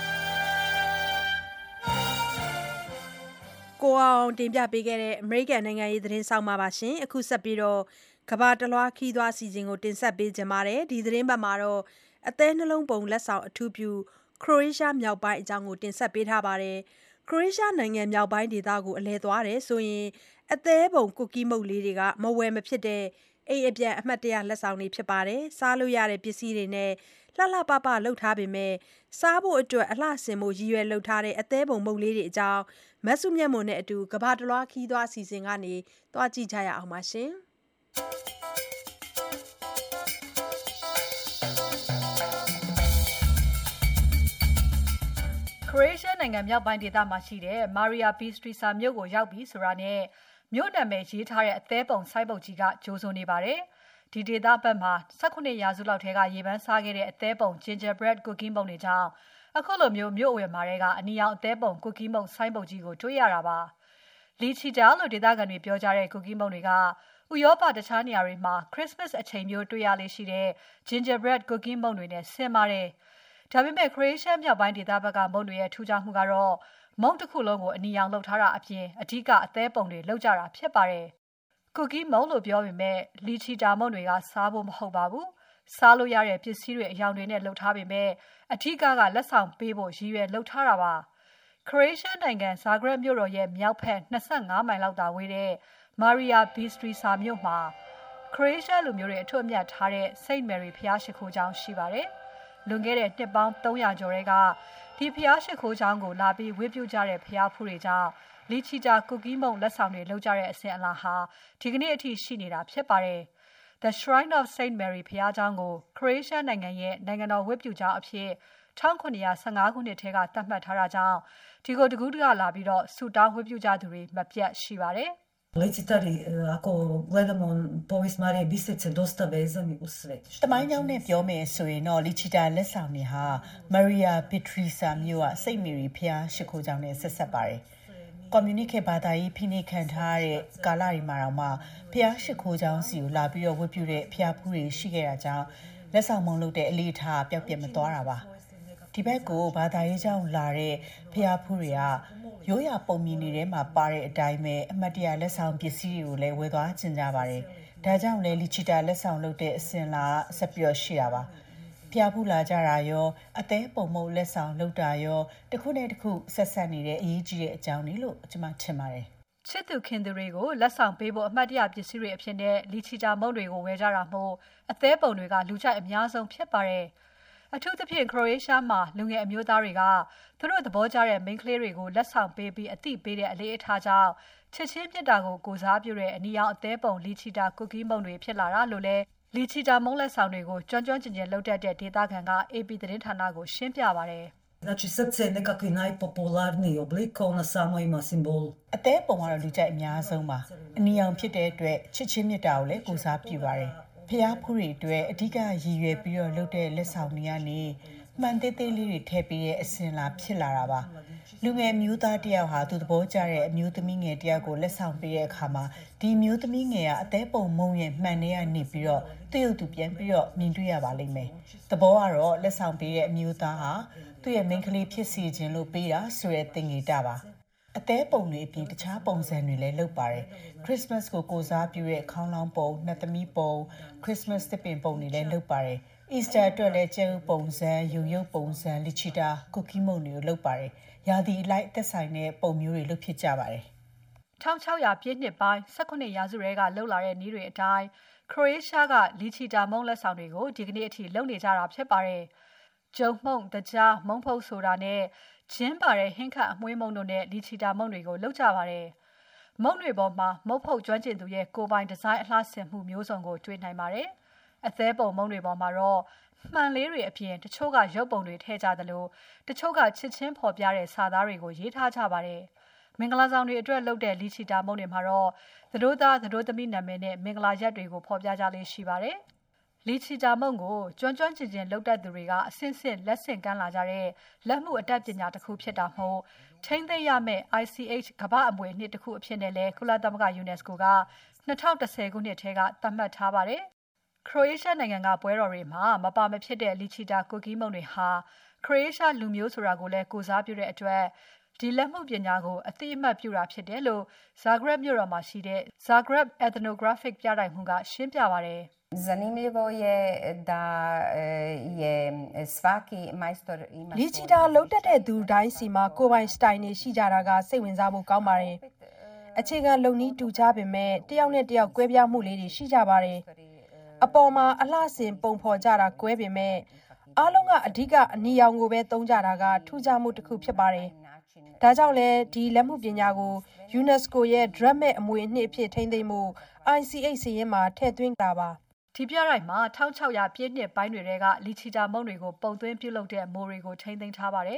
ကိုအောင်တင်ပြပေးခဲ့တဲ့အမေရိကန်နိုင်ငံရေးသတင်းဆောင်မှာပါရှင်အခုဆက်ပြီးတော့ကဘာတလွားခီးသွားစီစဉ်ကိုတင်ဆက်ပေးကြပါမယ်ဒီသတင်းပတ်မှာတော့အသေးနှလုံးပုံလက်ဆောင်အထူးပြုခရိုအေးရှားမြောက်ပိုင်းအကြောင်းကိုတင်ဆက်ပေးထားပါတယ်ခရိုအေးရှားနိုင်ငံမြောက်ပိုင်းဒေသကိုအလဲသွားတယ်ဆိုရင်အသေးပုံကုကီးမုတ်လေးတွေကမဝယ်မဖြစ်တဲ့အိမ်အပြန်အမှတ်တရလက်ဆောင်တွေဖြစ်ပါတယ်စားလို့ရတဲ့ပစ္စည်းတွေနဲ့လှလှပပလှုပ်ထားပေမဲ့စားဖို့အတွက်အလှဆင်မှုရည်ရွယ်လှုပ်ထားတဲ့အသေးပုံမုတ်လေးတွေအကြောင်းမဆုမြတ်မွန်နဲ့အတူကဘာတလွားခီးသွားအစီအစဉ်ကနေတွားကြည့်ကြရအောင်ပါရှင်ခရိုအေးရှားနိုင်ငံမြောက်ပိုင်းဒေသမှာရှိတဲ့ Maria Bistrica မြို့ကိုရောက်ပြီဆိုတာနဲ့မြို့နာမည်ရေးထားတဲ့အသေးပုံဆိုင်းပုတ်ကြီးကကြိုးဆိုနေပါတယ်ဒီဒေသဘက်မှာ၁၉ရာစုလောက်ထဲကရေပန်းစားခဲ့တဲ့အသေးပုံ gingerbread cookie မုန့်တွေကြောင့်အခုလိုမျိုးမြို့အဝယ်မှာတွေကအနီရောင်အသေးပုံ cookie မုန့်ဆိုင်းပုတ်ကြီးကိုတွေ့ရတာပါလီချီတာလို့ဒေသခံတွေပြောကြတဲ့ cookie မုန့်တွေကဥရောပတခြားနေရာတွေမှာ Christmas အချိန်မျိုးတွေ့ရလေရှိတဲ့ gingerbread cookie မုန့်တွေနဲ့ဆင်ပါတယ်ဒါပေမဲ့ Croatia မြောက်ပိုင်းဒေသဘက်ကမုန့်တွေရဲ့ထူးခြားမှုကတော့မုန့်တစ်ခုလုံးကိုအနီရောင်လုပ်ထားတာအပြင်အဓိကအသေးပုံတွေလောက်ကြတာဖြစ်ပါတယ်။ cookie မုန့်လို့ပြောပေမဲ့လီချီတာမုန့်တွေကစားဖို့မဟုတ်ပါဘူး။စားလို့ရတဲ့ပစ္စည်းတွေအယောင်တွေနဲ့လုပ်ထားပေမဲ့အဓိကကလက်ဆောင်ပေးဖို့ရည်ရွယ်လုပ်ထားတာပါ။ Croatia နိုင်ငံ Zagreb မြို့တော်ရဲ့မြောက်ဘက်၂၅မိုင်လောက်သာဝေးတဲ့ Marija Bistrica မြို့မှာ Croatia လူမျိုးတွေအထွတ်အမြတ်ထားတဲ့ Saint Mary ဘုရားရှိခိုးကျောင်းရှိပါတယ်။လွန်ခဲ့တဲ့နှစ်ပေါင်း၃၀၀ကျော်ထဲကဒီဘုရားရှိခိုးကျောင်းကိုလာပြီးဝတ်ပြုကြတဲ့ဘုရားဖူးတွေကြောင့်လီချီတာ cookie မုန့်လက်ဆောင်တွေလုပ်ကြတဲ့အစဉ်အလာဟာဒီကနေ့အထိရှိနေတာဖြစ်ပါတယ်။ The Shrine of Saint Mary ဘုရားကျောင်းကို Croatia နိုင်ငံရဲ့နိုင်ငံတော်ဝတ်ပြုကျောင်းအဖြစ်၁၇၁၅ခုနှစ်ထဲကသတ်မှတ်ထားတာကြောင့်ဒီကိုတကူးတကလာပြီးတော့ဆူတောင်းဝတ်ပြုကြသူတွေမပြတ်ရှိပါတယ်။ Lecitari, ako gledamo povijest Marije Bistrice, dosta vezani uz svetište. တမိုင်းကြောင်းနဲ့ပြောမယ်ဆိုရင်တော့လီချီတာလက်ဆောင်တွေဟာ Marija Bistrica မြို့က Saint Mary ဘုရားရှိခိုးကျောင်းနဲ့ဆက်ဆက်ပါတယ်။ Community ဘာသာရေးဖိနှိပ်ခံထားရတဲ့ကာလတွေမှာတော့မှဘုရားရှိခိုးကျောင်းစီကိုလာပြီးတော့ဝတ်ပြုတဲ့ဘုရားဖူးတွေရှိခဲ့တာကြောင့်လက်ဆောင်မုံလုပ်တဲ့အလေးထားပျောက်ပြတ်မသွားတာပါ။ဒီဘက်ကိုဘာသာရေးကြောင့်လာတဲ့ဘုရားဖူးတွေကရိုးရာပုံမြင်နေထဲမှာပါတဲ့အတိုင်းပဲအမတ်တရလက်ဆောင်ပစ္စည်းတွေကိုလည်းဝယ်သွားကျင်ကြပါတယ်။ဒါကြောင့်လည်းလီချီတာလက်ဆောင်လုပ်တဲ့အစဉ်လာဆက်ပြီးရှိတာပါ။ဖျားဖူးလာကြတာရောအသေးပုံမုံလက်ဆောင်လုပ်တာရောတစ်ခုနဲ့တစ်ခုဆက်ဆက်နေတဲ့အရေးကြီးတဲ့အကြောင်းလေးလို့ကျွန်မထင်ပါတယ်။ချစ်သူခင်သူတွေကိုလက်ဆောင်ပေးဖို့အမှတ်တရပစ္စည်းတွေအဖြစ်နဲ့လီချီတာမုံတွေကိုဝယ်ကြတာမို့အသေးပုံတွေကလူကြိုက်အများဆုံးဖြစ်ပါတယ်။အထူးသဖြင့် Croatia မှာလူငယ်အမျိုးသားတွေကသူတို့သဘောကျတဲ့မိန်းကလေးတွေကိုလက်ဆောင်ပေးပြီးအသိပေးတဲ့အလေးအထားကြောင့်ချစ်ချင်းမြတ်တာကိုကိုစားပြုတဲ့အနီရောင်အသေးပုံလီချီတာ cookie မုံတွေဖြစ်လာတာလို့လဲလီချီတာမုံလက်ဆောင်တွေကိုကျွမ်းကျွမ်းကျင်ကျင်လုပ်တတ်တဲ့ဒေသခံက A P သတင်းဌာနကိုရှင်းပြပါတယ်။ Znači srce je nekakvi najpopularniji oblik, ona samo ima simbol. အသေးပုံကတော့လူကြိုက်အများဆုံးပါ။အနီရောင်ဖြစ်တဲ့အတွက်ချစ်ချင်းမြတ်တာကိုလည်းကိုစားပြုပါတယ်။ဖျားဖူးတွေအတွက်အဓိကရည်ရွယ်ပြီးတော့လုပ်တဲ့လက်ဆောင်တွေကနေမှန်သေးသေးလေးတွေထည့်ပြီးတဲ့အစဉ်လာဖြစ်လာတာပါလူငယ်မျိုးသားတယောက်ဟာသူသဘောကျတဲ့အမျိုးသမီးငယ်တယောက်ကိုလက်ဆောင်ပေးတဲ့အခါမှာဒီမျိုးသမီးငယ်ကအသေးပုံမုံရဲ့မှန်ထဲကနေပြီးတော့သူ့ရုပ်သူပြန်ပြီးတော့မြင်တွေ့ရပါလိမ့်မယ်သဘောကတော့လက်ဆောင်ပေးတဲ့အမျိုးသားဟာသူ့ရဲ့မိန်းကလေးဖြစ်စီခြင်းလို့ပေးတာဆိုတဲ့သင်္ကေတပါအသေးပုံတွေအပြင်တခြားပုံစံတွေလည်းလုပ်ပါတယ်။ Christmas ကိုကိုစားပြုတဲ့ခေါင်းလောင်းပုံ၊နှက်သမီးပုံ၊ Christmas သစ်ပင်ပုံတွေလည်းလုပ်ပါတယ်။ Easter အတွက်လည်းကျဲဥပုံစံ၊ရုံရုပ်ပုံစံ၊လီချီတာ၊cookie မုံတွေကိုလုပ်ပါတယ်။ရာသီအလိုက်သက်ဆိုင်တဲ့ပုံမျိုးတွေလုပ်ဖြစ်ကြပါတယ်။၁၆၀၀ပြည့်နှစ်ပိုင်း၁၇ရာစုတွေကလှုပ်လာတဲ့နည်းတွေအတိုင်း Croatia ကလီချီတာမုံလက်ဆောင်တွေကိုဒီကနေ့အထိလုပ်နေကြတာဖြစ်ပါတယ်။ကျုံမှုန့်၊တကြား၊မုံဖုတ်ဆိုတာနဲ့ဂျင်းပါတဲ့ဟင်းခတ်အမွှေးမုံတို့နဲ့လီချီတာမုံတွေကိုလုပ်ကြပါတယ်။မုံတွေပေါ်မှာမုတ်ဖုတ်ကျွမ်းကျင်သူရဲ့ကိုယ်ပိုင်ဒီဇိုင်းအလှဆင်မှုမျိုးစုံကိုတွေ့နိုင်ပါတယ်။အသေးပုံမုံတွေပေါ်မှာတော့မှန်လေးတွေအပြင်တချို့ကရုပ်ပုံတွေထည့်ကြသလိုတချို့ကချစ်ချင်းဖော်ပြတဲ့စာသားတွေကိုရေးထားကြပါတယ်။မင်္ဂလာဆောင်တွေအတွက်လုပ်တဲ့လီချီတာမုံတွေမှာတော့သတို့သားသတို့သမီးနာမည်နဲ့မင်္ဂလာရက်တွေကိုဖော်ပြကြလေးရှိပါတယ်။လီချီတာမုံကိုကျွမ်းကျွမ်းကျင်ကျင်လုပ်တတ်သူတွေကအဆင့်ဆင့်လက်ဆင့်ကမ်းလာကြတဲ့လက်မှုအတတ်ပညာတစ်ခုဖြစ်တာမို့ထိမ့်သိမ်းရမယ့် I C H ကမ္ဘာအမွေအနှစ်တစ်ခုအဖြစ်နဲ့လဲကုလသမဂ္ဂ UNESCO က၂၀၁၀ခုနှစ်ထဲကသတ်မှတ်ထားပါတယ်။ Croatia နိုင်ငံကပွဲတော်တွေမှာမပါမဖြစ်တဲ့လီချီတာ cookie မုံတွေဟာ Croatia လူမျိုးဆိုတာကိုလည်းကိုစားပြုတဲ့အတွက်ဒီလက်မှုပညာကိုအသိအမှတ်ပြုတာဖြစ်တယ်လို့ Zagreb မြို့တော်မှာရှိတဲ့ Zagreb Ethnographic ပြတိုက်မှုကရှင်းပြပါတယ်။ Zanimljivo je da je svaki majstor ima လီချီတာလုပ်တတ်တဲ့သူတိုင်းစီမှာကိုယ်ပိုင် style တွေရှိကြတာကစိတ်ဝင်စားဖို့ကောင်းပါတယ်။အခြေခံလုံနည်းတူကြပေမဲ့တယောက်နဲ့တယောက်ကွဲပြားမှုလေးတွေရှိကြပါတယ်။အပေါ်မှာအလှဆင်ပုံဖော်ကြတာကွဲပေမဲ့အားလုံးကအဓိကအနီရောင်ကိုပဲသုံးကြတာကထူးခြားမှုတစ်ခုဖြစ်ပါတယ်။ဒါကြောင့်လဲဒီလက်မှုပညာကို UNESCO ရဲ့ Dramatic အမွေအနှစ်အဖြစ်ထိန်းသိမ်းမှု I C H စာရင်းမှာထည့်သွင်းတာပါ။ဒီပြတိုက်မှာ၁၆၀၀ပြည့်နှစ်ပိုင်းတွေကလီချီတာမုံတွေကိုပုံသွင်းပြုလုပ်တဲ့မိုးတွေကိုထိန်းသိမ်းထားပါတယ်။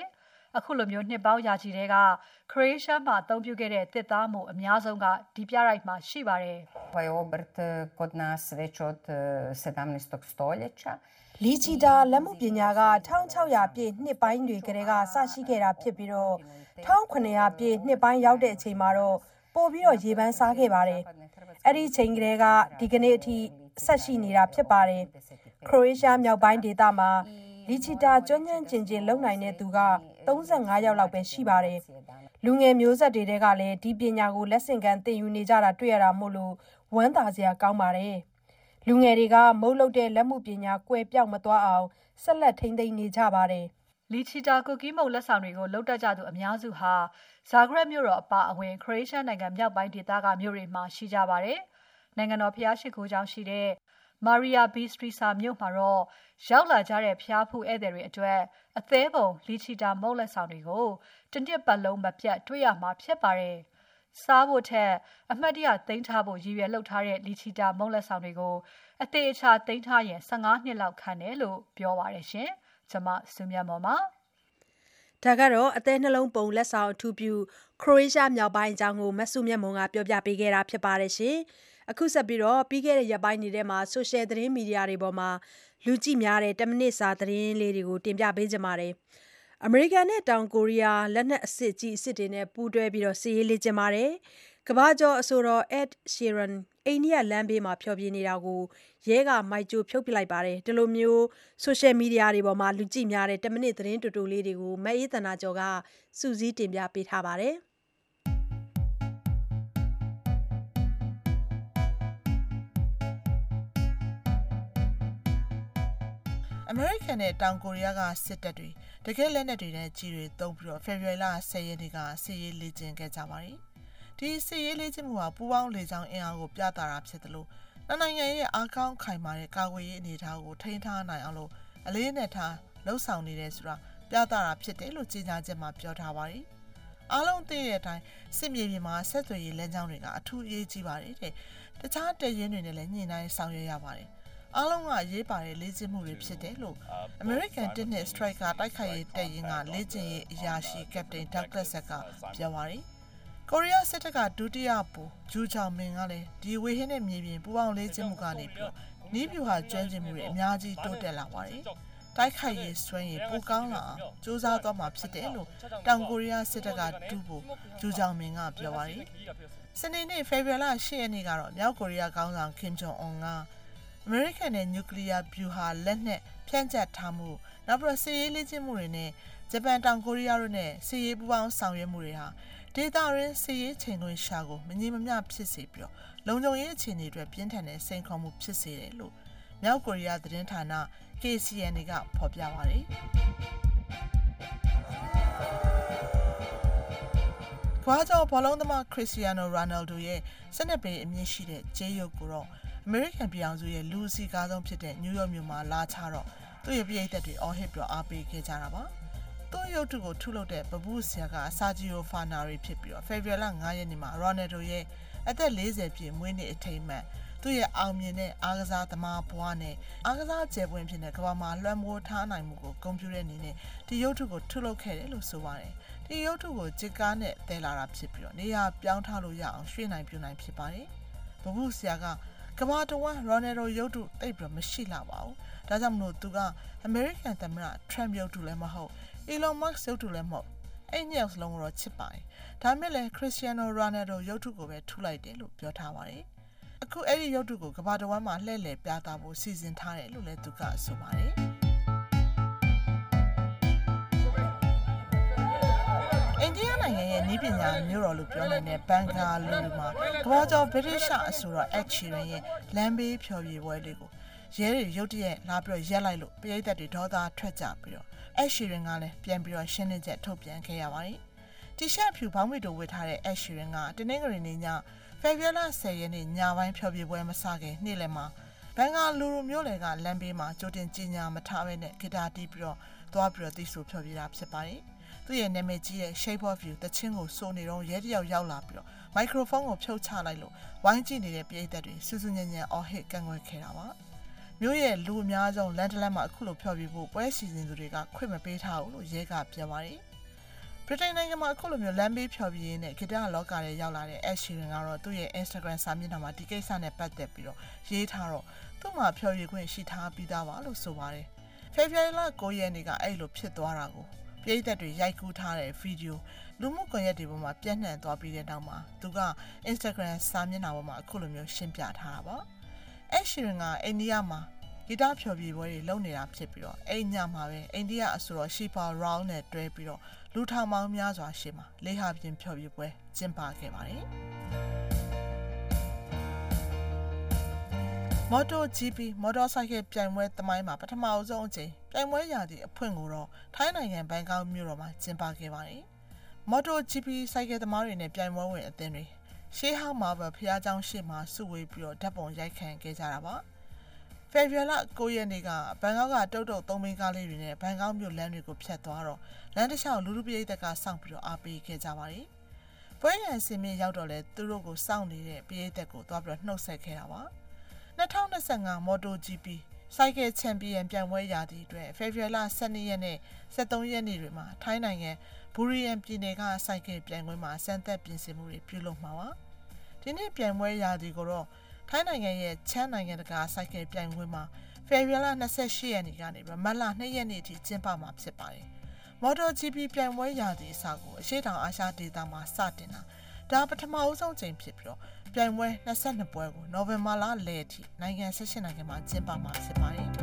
အခုလိုမျိုးနှစ်ပေါင်းရာချီတဲ့ကခရိုအေးရှားမှာအသုံးပြုခဲ့တဲ့တစ်သားမှုအများဆုံးကဒီပြတိုက်မှာရှိပါတယ် Ovaj obrt kod nas već od sedamnaestog stoljeća. လီချီတာလက်မှုပညာကတစ်ထောင်ခြောက်ရာပြည့်နှစ်ပိုင်းတွေကတည်းကစရှိခဲ့တာဖြစ်ပြီးတော့တစ်ထောင်ခုနှစ်ရာပြည့်နှစ်ပိုင်းရောက်တဲ့အချိန်မှာတော့ပို့ပြီးတော့ရေပန်းစားခဲ့ပါတယ်။အဲ့ဒီချိန်ကတည်းကဒီကနေ့အထိဆက်ရှိနေတာဖြစ်ပါတယ်။ခရိုအေးရှားမြောက်ပိုင်းဒေသမှာလီချီတာကျွမ်းကျင်ကျင်ကျင်လုံနိုင်တဲ့သူကသုံးဆယ့်ငါးယောက်လောက်ပဲရှိပါတယ်။လူငယ်မျိုးဆက်တွေကလည်းဒီပညာကိုလက်ဆင့်ကမ်းသင်ယူနေကြတာတွေ့ရတာမို့လို့ဝမ်းသာစရာကောင်းပါတယ်။လူငယ်တွေကမုတ်လုတဲ့လက်မှုပညာကွယ်ပြောက်မသွားအောင်ဆက်လက်ထိန်းသိမ်းနေကြပါတယ်။လီချီတာကူကီမုတ်လက်ဆောင်တွေကိုလုံတက်ကြသူအများစုဟာဇာဂရက်မြို့တော်အပါအဝင်ခရိုအေးရှားနိုင်ငံမြောက်ပိုင်းဒေသကမြို့တွေမှာရှိကြပါတယ်။နိုင်ငံတော်ဖျားရှိခိုးကျောင်းရှိတဲ့မာရီယာဘီစထရီဆာမြို့မှာတော့ရောက်လာကြတဲ့ဖျားဖူးဧည့်သည်တွေအတွက်အသေးပုံလီချီတာမုတ်လက်ဆောင်တွေကိုတနစ်ပတ်လုံးမပြတ်တွေ့ရမှာဖြစ်ပါတယ်။စားဖို့ထက်အမှတ်တရသိမ်းထားဖို့ရည်ရွယ်လုပ်ထားတဲ့လီချီတာမုတ်လက်ဆောင်တွေကိုအသေးအချာသိမ်းထားရင်ဆယ့်ငါးနှစ်လောက်ခံတယ်လို့ပြောပါတယ်ရှင်။ကျွန်မစုမြတ်မော်ပါဒါကတော့အသေးနှလုံးပုံလက်ဆောင်အထူးပြုခရိုအေးရှားမြောက်ပိုင်းအကြောင်းကိုမဆုမြတ်မွန်ကပြောပြပေးခဲ့တာဖြစ်ပါတယ်ရှင်။အခုဆက်ပြီးတော့ပြီးခဲ့တဲ့ရက်ပိုင်းတွေထဲမှာ social သတင်းမီဒီယာတွေပေါ်မှာလူကြည့်များတဲ့tenမိနစ်စာသတင်းလေးတွေကိုတင်ပြပေးကြပါမယ်။ အမေရိကန်နဲ့တောင်ကိုရီးယားလက်နက်အစစ်ကြီးအစစ်တွေနဲ့ပူးတွဲပြီးတော့စစ်ရေးလေ့ကျင့်ပါတယ်။ကမ္ဘာကျော်အဆိုတော် Ed Sheeran အိန္ဒိယလမ်းဘေးမှာဖျော်ဖြေနေတာကိုရဲကမိုက်ကြိုဖြုတ်ပစ်လိုက်ပါတယ်။ဒီလိုမျိုး social media တွေပေါ်မှာလူကြည့်များတဲ့tenမိနစ်သတင်းတူတူလေးတွေကိုမအေးသနာကျော်ကစူးစီးတင်ပြပေးထားပါတယ်။အမေရိကန်နဲ့တောင်ကိုရီးယားကစစ်တပ်တွေတကယ်လက်နက်တွေနဲ့ကြီးတွေတုံးပြီးတော့ဖေဖော်ဝါရီလဆယ်ရက်နေ့ကစစ်ရေးလေ့ကျင့်ခဲ့ကြပါတယ်။ဒီစစ်ရေးလေ့ကျင့်မှုဟာပူးပေါင်းလေကြောင်းအင်အားကိုပြသတာဖြစ်တယ်လို့နိုင်ငံရဲ့အားကောင်းခိုင်မာတဲ့ကာကွယ်ရေးအနေအထားကိုထိန်းထားနိုင်အောင်လို့အလေးနဲ့ထားလှုပ်ဆောင်နေတယ်ဆိုတာပြသတာဖြစ်တယ်လို့ကြေညာချက်မှာပြောထားပါတယ်။အားလုံးသိတဲ့အတိုင်းစစ်မြေပြင်မှာဆက်သွယ်ရေးလမ်းကြောင်းတွေကအထူးအရေးကြီးပါတယ်တဲ့။တခြားတည်ရင်တွေနဲ့လည်းညှိနှိုင်းဆောင်ရွက်ရပါတယ်။အားလုံးကရေးပါတဲ့လေ့ကျင့်မှုတွေဖြစ်တယ်လို့ American Tennis Striker တိုက်ခိုက်ရေးတပ်ရင်းကလေ့ကျင့်ရေးအရာရှိကပတိန် Douglas ကပြောပါတယ်။ကိုရီးယားစစ်တပ်ကဒုတိယပူဂျူချောင်မင်ကလည်းဒီဝေဟင်းနဲ့မြေပြင်ပူပေါင်းလေ့ကျင့်မှုကနေပြီးနီးပြူဟာကျွမ်းကျင်မှုတွေအများကြီးတိုးတက်လာပါတယ်။တိုက်ခိုက်ရေးစွမ်းရည်ပိုကောင်းလာအောင်စူးစမ်းသွားမှာဖြစ်တယ်လို့တောင်ကိုရီးယားစစ်တပ်ကဒုပူဂျူချောင်မင်ကပြောပါတယ်။စနေနေ့ဖေဖော်ဝါရီလရှစ်ရက်နေ့ကတော့မြောက်ကိုရီးယားခေါင်းဆောင်ကင်ဂျုံအွန်ကအမေရိကန်နဲ့နျူကလ িয়ার ဗျူဟာလက်နက်ဖြန့်ကျက်ထားမှုနောက်ပြီးစစ်ရေးလေ့ကျင့်မှုတွေနဲ့ဂျပန်တောင်ကိုရီးယားတို့နဲ့စစ်ရေးပူးပေါင်းဆောင်ရွက်မှုတွေဟာဒေသရင်းစစ်ရေးချိန်ခွင်ရှာကိုမငြိမ်မမျှဖြစ်စေပြီးတော့လုံခြုံရေးအခြေအနေတွေပြင်းထန်တဲ့စိန်ခေါ်မှုဖြစ်စေတယ်လို့မြောက်ကိုရီးယားသတင်းဌာန K C N A ကဖော်ပြပါတယ်။ကွာကြောဘောလုံးသမားခရစ္စတီယာနိုရိုနယ်ဒိုရဲ့စနစ်ပေအမြင့်ရှိတဲ့ဂျေးရုပ်ကိုတော့အမေရိကန်ပြည်အောင်စုရဲ့လူစီကားဆုံးဖြစ်တဲ့နယူးယောက်မြို့မှာလာချတော့သူ့ရဲ့ပြည်သက်တွေအော်ဟစ်ပြီးအားပေးခဲ့ကြတာပါ။သူ့ရုပ်ထုကိုထုလုပ်တဲ့ပပူးဆရာကစာဂျီယိုဖာနာရီဖြစ်ပြီးတော့ဖေဖော်ဝါရီလငါးရက်နေ့မှာရိုနယ်ဒိုရဲ့အသက်လေးဆယ်ပြည့်မွေးနေ့အထိမ်းအမှတ်သူ့ရဲ့အောင်မြင်တဲ့အားကစားသမားဘဝနဲ့အားကစားကျယ်ပွင့်ဖြစ်တဲ့ကမ္ဘာမှာလွှမ်းမိုးထားနိုင်မှုကိုဂုဏ်ပြုတဲ့အနေနဲ့ဒီရုပ်ထုကိုထုလုပ်ခဲ့တယ်လို့ဆိုပါတယ်။ဒီရုပ်ထုကိုဂျစ်ကားနဲ့တည်လာတာဖြစ်ပြီးတော့နေရာပြောင်းထားလို့ရအောင်ရွှေ့နိုင်ပြနိုင်ဖြစ်ပါတယ်။ပပူးဆရာကကမ္ဘာတဝန်းရိုနယ်ဒိုရုပ်တုတိတ်ပြီးမရှိလာပါဘူး။ဒါကြောင့်မလို့သူကအမေရိကန်သမ္မတထရမ့်ရုပ်တုလည်းမဟုတ်အီလွန်မတ်စ်ရုပ်တုလည်းမဟုတ်အဲ့ညက်စလုံးတော့ချစ်ပါတယ်။ဒါမဲ့လည်းခရစ္စတီယာနိုရိုနယ်ဒိုရုပ်တုကိုပဲထုလိုက်တယ်လို့ပြောထားပါတယ်။အခုအဲ့ဒီရုပ်တုကိုကမ္ဘာတဝန်းမှာလှည့်လည်ပြသဖို့စီစဉ်ထားတယ်လို့လည်းသူကဆိုပါတယ်။အိန္ဒိယနိုင်ငံရဲ့နည်းပညာမျိုးတော်လို့ပြောနိုင်တဲ့ဘန်ဂါလူမှာကမ္ဘာကျော်ဗြိတိရှအဆိုတော် Ed Sheeran ရဲ့လမ်းဘေးဖျော်ဖြေပွဲလေးကိုရဲတွေရုတ်တရက်လာပြီးတော့ရက်လိုက်လို့ပရိသတ်တွေဒေါသထွက်ကြပြီးတော့ Ed Sheeran ကလည်းပြန်ပြီးတော့ရှင်းလင်းချက်ထုတ်ပြန်ခဲ့ရပါတယ်။တီရှပ်ဖြူဘောင်းမီတိုဝတ်ထားတဲ့ Ed Sheeran ကတနင်္ဂနွေနေ့ညဖေဖော်ဝါရီလဆယ်ရက်နေ့ညပိုင်းဖျော်ဖြေပွဲမစခင်နေ့လယ်မှာဘန်ဂါလူမျိုးလယ်ကလမ်းဘေးမှာကြိုတင်ကြီးညာမထားဘဲနဲ့ဂီတာတီးပြီးတော့သွားပြီးတော့တီးဆိုဖျော်ဖြေတာဖြစ်ပါတယ်။သူ့ရဲ့နာမည်ကြီးရဲ့ Shape of You တချင်းကိုစိုးနေတော့ရဲတယောက်ရောက်လာပြီးတော့မိုက်ခရိုဖုန်းကိုဖြုတ်ချလိုက်လို့ဝိုင်းကြည့်နေတဲ့ပရိသတ်တွေစူးစူးညံ့ညံ့အော်ဟစ်ကန့်ကွက်ခဲ့တာပါမြို့ရဲ့လူအများဆုံးလန်ဒလန်မှာအခုလိုဖျော်ဖြေဖို့ပွဲစီစဉ်သူတွေကခွင့်မပေးထားဘူးလို့ရဲကပြောပါတယ်ဗြိတိန်နိုင်ငံမှာအခုလိုမျိုးလမ်းဘေးဖြော်ပြရင်းနဲ့ဂီတလောကရဲ့ရောက်လာတဲ့ Ed Sheeran ကတော့သူ့ရဲ့ Instagram စာမျက်နှာမှာဒီကိစ္စနဲ့ပတ်သက်ပြီးတော့ရေးထားတော့သူ့မှာဖြော်ပြခွင့်ရှိထားပြီးသားပါလို့ဆိုပါတယ်။ February လ၉ရက်နေ့ကအဲ့လိုဖြစ်သွားတာကိုပြည်သက်တွေရိုက်ကူးထားတဲ့ဗီဒီယိုလူမှုကွန်ရက်တွေပေါ်မှာပြန့်နှံ့သွားပြီးတဲ့နောက်မှာသူက Instagram စာမျက်နှာပေါ်မှာအခုလိုမျိုးရှင်းပြထားတာပါ။ Ed Sheeran ကအိန္ဒိယမှာဂီတဖြော်ပြပွဲတွေလုပ်နေတာဖြစ်ပြီးတော့အဲ့ညမှာပဲအိန္ဒိယအဆိုတော် Shiva Rao နဲ့တွဲပြီးတော့လူထောင်ပေါင်းများစွာရှေ့မှာလေးဟာပြင်ဖြော်ပြပွဲကျင်းပခဲ့ပါတယ်။ MotoGP မော်တော်ဆိုင်ကယ်ပြိုင်ပွဲသမိုင်းမှာပထမအဆုံးအကြိမ်ပြိုင်ပွဲရာသီအဖွင့်ကိုတော့ထိုင်းနိုင်ငံဘန်ကောက်မြို့တော်မှာကျင်းပခဲ့ပါတယ်။ MotoGP ဆိုင်ကယ်သမားတွေနဲ့ပြိုင်ပွဲဝင်အသင်းတွေရှေးဟောင်းမာဘယ်ဖျားကျောင်းရှေ့မှာစုဝေးပြီးတော့ဓာတ်ပုံရိုက်ခံခဲ့ကြတာပါ။ ဖေဖော်ဝါရီလ၉ရက်နေ့ကဘန်ကောက်ကတုတ်တုတ်သုံးဘင်းကားလေးတွေနဲ့ဘန်ကောက်မြို့လမ်းတွေကိုဖြတ်သွားတော့လမ်းတစ်လျှောက်လူလူပရိသတ်ကစောင့်ပြီးတော့အားပေးခဲ့ကြပါတယ်။ပွဲရန်စင်မြင့်ရောက်တော့လဲသူတို့ကိုစောင့်နေတဲ့ပရိသတ်ကိုသွားပြီးတော့နှုတ်ဆက်ခဲ့တာပါ။၂၀၂၅ MotoGP ဆိုင်ကယ်ချန်ပီယံပြိုင်ပွဲရာသီအတွက်ဖေဖော်ဝါရီလ၁၂ရက်နဲ့၁၃ရက်နေ့တွေမှာထိုင်းနိုင်ငံဘူရီယန်ပြည်နယ်ကဆိုင်ကယ်ပြိုင်ပွဲမှာစံသက်ပြင်ဆင်မှုတွေပြုလုပ်မှာပါ။ဒီနေ့ပြိုင်ပွဲရာသီကိုတော့ထိုင်းနိုင်ငံရဲ့ချမ်းနိုင်ငံတကာဆိုင်ကယ်ပြိုင်ပွဲမှာဖေဖော်ဝါရီလ၂၈ရက်နေ့ကနေမတ်လ၂ရက်နေ့အထိကျင်းပမှာဖြစ်ပါတယ်။ MotoGP ပြိုင်ပွဲရာသီအစကိုအရှေ့တောင်အာရှဒေသမှာစတင်တာဒါပထမအဆုံးချိန်ဖြစ်ပြီးတော့ပြိုင်ပွဲ၂၂ပွဲကိုနိုဝင်ဘာလလယ်အထိနိုင်ငံ၁၈နိုင်ငံမှာကျင်းပမှာဖြစ်ပါတယ်။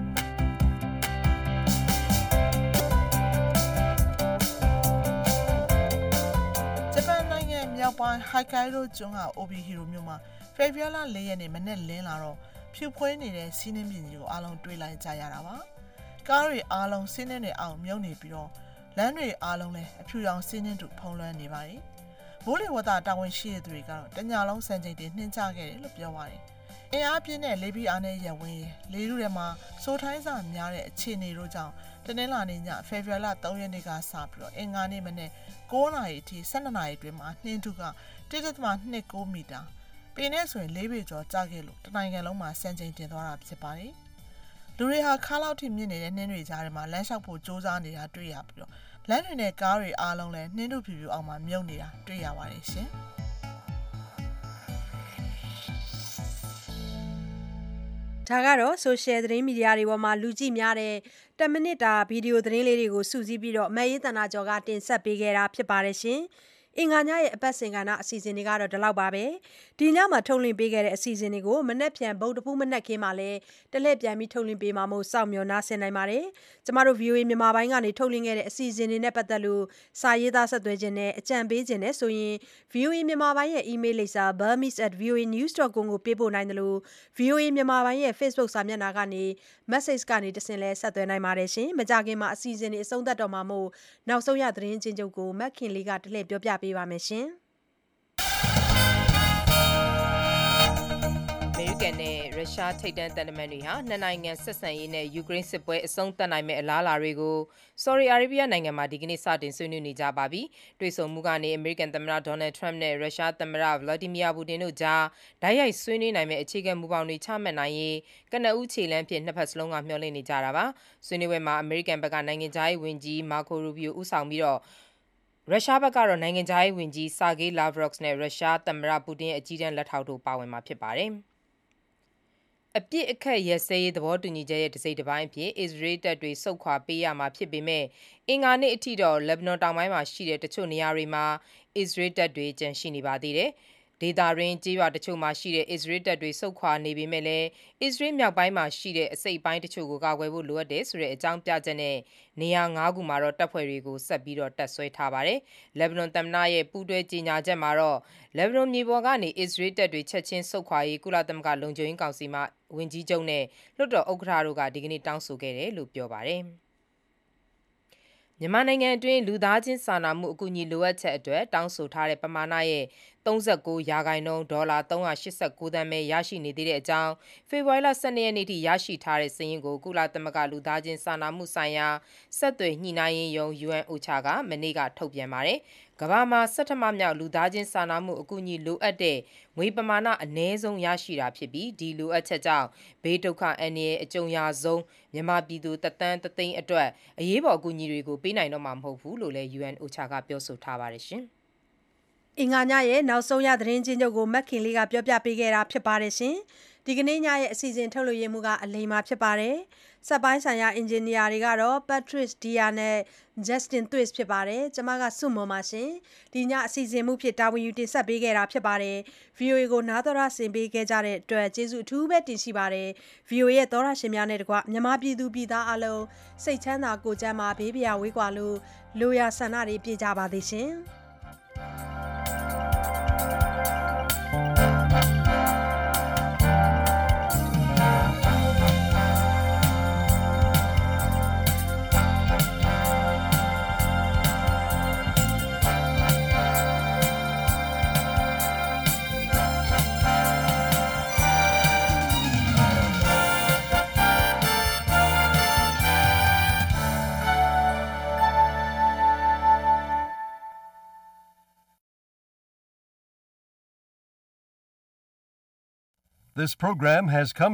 ဂျပန်နိုင်ငံမြောက်ပိုင်းဟိုက်ကိုင်ဒိုကျွန်းက Obihiro မြို့မှာဖေဖော်ဝါရီလ၄ရက်နေ့မနေ့လင်းလာတော့ဖြူဖွေးနေတဲ့စီးနှင်းပြင်ကြီးကိုအားလုံးတွေ့လိုက်ကြရတာပါ။ကားတွေအားလုံးစီးနှင်းတွေအောင်မြုပ်နေပြီးတော့လမ်းတွေအားလုံးလည်းအဖြူရောင်စီးနှင်းတူဖုံးလွှမ်းနေပါတယ်။မိုးလေဝသတာဝန်ရှိတဲ့သူတွေကတော့တညလုံးစံချိန်တင်နှင်းချခဲ့တယ်လို့ပြောပါတယ်။အင်အားပြင်းတဲ့လေပြင်းအားနဲ့ရဝင်းရလေထုထဲမှာစိုးထိုင်းစာများတဲ့အခြေအနေတို့ကြောင့်တနင်္လာနေ့ညဖေဖော်ဝါရီလ၃ရက်နေ့ကစပြီးတော့အင်္ဂါနေ့မနေ့၉နာရီအထိ၁၂နာရီအတွင်းမှာနှင်းထုကတစ်ဒသမ၂၉မီတာပေနဲ့ဆိုရင်၄ပေကျော်ကျခဲ့လို့တနိုင်ငံလုံးမှာစံချိန်တင်သွားတာဖြစ်ပါတယ်။လူတွေဟာခါလောက်ထိမြင့်နေတဲ့နှင်းတွေကြားထဲမှာလမ်းလျှောက်ဖို့စ조사နေတာတွေ့ရပြီးတော့လမ်းတွေနဲ့ကားတွေအားလုံးလည်းနှင်းထုဖြူဖြူအောင်မှမြုပ်နေတာတွေ့ရပါတယ်ရှင်။ဒါကတော့ social သတင်းမီဒီယာတွေပေါ်မှာလူကြည့်များတဲ့တစ်မိနစ်တာဗီဒီယိုသတင်းလေးတွေကိုစုစည်းပြီးတော့မအေးတနာကျော်ကတင်ဆက်ပေးခဲ့တာဖြစ်ပါတယ်ရှင်။အင်္ဂါညရဲ့အပတ်စဉ်ကဏ္ဍအစီအစဉ်တွေကတော့ဒီလောက်ပါပဲဒီညမှာထုတ်လွှင့်ပေးခဲ့တဲ့အစီအစဉ်တွေကိုမနေ့ပြန်ဗုဒ္ဓဖူးမနေ့ခင်းမှာလည်းတလှည့်ပြန်ပြီးထုတ်လွှင့်ပေးမှာမို့စောင့်မျှော်နားဆင်နိုင်ပါတယ်ကျမတို့ ဗီအိုအေ မြန်မာပိုင်းကနေထုတ်လွှင့်ခဲ့တဲ့အစီအစဉ်တွေနဲ့ပတ်သက်လို့စာရေးသားဆက်သွယ်ခြင်းနဲ့အကြံပေးခြင်းနဲ့ဆိုရင် ဗီအိုအေ မြန်မာပိုင်းရဲ့ email လိပ်စာ burmese at voanews dot com ကိုပေးပို့နိုင်တယ်လို့ ဗီအိုအေ မြန်မာပိုင်းရဲ့ Facebook စာမျက်နှာကနေ message ကနေတဆင့်လဲဆက်သွယ်နိုင်ပါတယ်ရှင်မကြခင်မှာအစီအစဉ်တွေအဆုံးသတ်တော့မှာမို့နောက်ဆုံးရသတင်းချင်းချုပ်ကိုမက်ခင်လေးကတလှည့်ပြောပြပေးပါမယ်ရှင်အမေရိကန်နဲ့ရုရှားထိပ်တန်းသံတမန်တွေဟာနှစ်နိုင်ငံဆက်ဆံရေးနဲ့ယူကရိန်းစစ်ပွဲအဆုံးသတ်နိုင်မယ့်အလားအလာတွေကိုဆော်ဒီအာရေဗျနိုင်ငံမှာဒီကနေ့စတင်ဆွေးနွေးနေကြပါပြီ။တွေ့ဆုံမှုကနေအမေရိကန်သမ္မတဒေါ်နယ်ထရမ့်နဲ့ရုရှားသမ္မတဗလာဒီမီယာပူတင်တို့ကြားဓာတ်ရိုက်ဆွေးနွေးနိုင်မယ့်အခြေခံမူပေါင်းတွေချမှတ်နိုင်ရေးကနဦးခြေလှမ်းဖြစ်နှစ်ဖက်စလုံးကမျှော်လင့်နေကြတာပါ။ဆွေးနွေးပွဲမှာအမေရိကန်ဘက်ကနိုင်ငံခြားရေးဝန်ကြီးမာကိုရူဘီယိုဦးဆောင်ပြီးတော့ရုရှားဘက်ကတော့နိုင်ငံခြားရေးဝန်ကြီးဆာဂေးလာဗရော့စ်နဲ့ရုရှားသမ္မတပူတင်ရဲ့အကြီးတန်းလက်ထောက်တို့ပါဝင်မှာဖြစ်ပါတယ်။အပြစ်အခက်ရစဲရေးသဘောတူညီချက်ရဲ့တစ်စိတ်တစ်ပိုင်းအဖြစ်အစ္စရေးတပ်တွေဆုတ်ခွာပေးရမှာဖြစ်ပေမဲ့အင်္ဂါနေ့အထိတော့လက်ဘနွန်တောင်ပိုင်းမှာရှိတဲ့တချို့နေရာတွေမှာအစ္စရေးတပ်တွေကျန်ရှိနေပါသေးတယ်။ဒေသတွင်းကြေးရွာတချို့မှာရှိတဲ့အစ္စရေးတပ်တွေဆုတ်ခွာနေပေမဲ့လည်းအစ္စရေးမြောက်ပိုင်းမှာရှိတဲ့အစိတ်ပိုင်းတချို့ကိုကာကွယ်ဖို့လိုအပ်တယ်ဆိုတဲ့အကြောင်းပြချက်နဲ့နေရာ၅ခုမှာတော့တပ်ဖွဲ့တွေကိုဆက်ပြီးတော့တပ်ဆွဲထားပါတယ်။လက်ဘနွန်သမ္မတရဲ့ပူးတွဲကြေညာချက်မှာတော့လက်ဘနွန်မြေပေါ်ကနေအစ္စရေးတပ်တွေချက်ချင်းဆုတ်ခွာရေးကုလသမဂ္ဂလုံခြုံရေးကောင်စီမှဝန်ကြီးချုပ်နဲ့လွှတ်တော်ဥက္ကဋ္ဌတို့ကဒီကနေ့တောင်းဆိုခဲ့တယ်လို့ပြောပါတယ်။မြန်မာနိုင်ငံအတွင်းလူသားချင်းစာနာမှုအကူအညီလိုအပ်ချက်အတွက်တောင်းဆိုထားတဲ့ပမာဏရဲ့သုံးဆ၉ ရာခိုင်နှုန်းဒေါ်လာသုံးရာရှစ်ဆ၉ သန်းပဲရရှိနေသေးတဲ့အကြောင်းဖေဖော်ဝါရီလ ၁၂ ရက်နေ့ထိရရှိထားတဲ့စာရင်းကိုကုလသမဂ္ဂလူသားချင်းစာနာမှုဆိုင်ရာဆက်သွယ်ညှိနှိုင်းရေးရုံး ယူအန် အိုချာ ကမနေ့ကထုတ်ပြန်ပါတယ်။ကမ္ဘာမှာဆဌမမြောက်လူသားချင်းစာနာမှုအကူအညီလိုအပ်တဲ့ငွေပမာဏအနည်းဆုံးရရှိတာဖြစ်ပြီးဒီလိုအပ်ချက်ကြောင့်ဘေးဒုက္ခအန္တရာယ်အကြုံရဆုံးမြန်မာပြည်သူတသန်းတသိန်းအတွက်အရေးပေါ်အကူအညီတွေကိုပေးနိုင်တော့မှာမဟုတ်ဘူးလို့လည်း ယူအန် အိုချာ ကပြောဆိုထားပါတယ်ရှင်။အင်္ဂါညရဲ့နောက်ဆုံးရသတင်းချင်းချုပ်ကိုမက်ခင်လေးကပြောပြပေးခဲ့တာဖြစ်ပါတယ်ရှင်။ဒီကနေ့ညရဲ့အစီအစဉ်ထုတ်လွှင့်ရမှုကအလိမ္မာဖြစ်ပါတယ်။စက်ပိုင်းဆိုင်ရာအင်ဂျင်နီယာတွေကတော့ Patrice Dia နဲ့ Justin Twist ဖြစ်ပါတယ်။ကျွန်မကစုမွန်ပါရှင်။ဒီညအစီအစဉ်မှုဖြစ်တာဝန်ယူတင်ဆက်ပေးခဲ့တာဖြစ်ပါတယ်။ ဗွီအိုအေ ကိုနားတော်ရဆင်ပေးခဲ့ကြတဲ့အတွက်ကျေးဇူးအထူးပဲတင်ရှိပါတယ်။ ဗွီအိုအေရဲ့သောရရှင်များနဲ့တကွမြန်မာပြည်သူပြည်သားအလုံးစိတ်ချမ်းသာကိုယ်ကျန်းမာဘေးပြာဝေးကွာလို့လိုရာဆန္ဒတွေပြည့်ကြပါသေးရှင်။ This program has come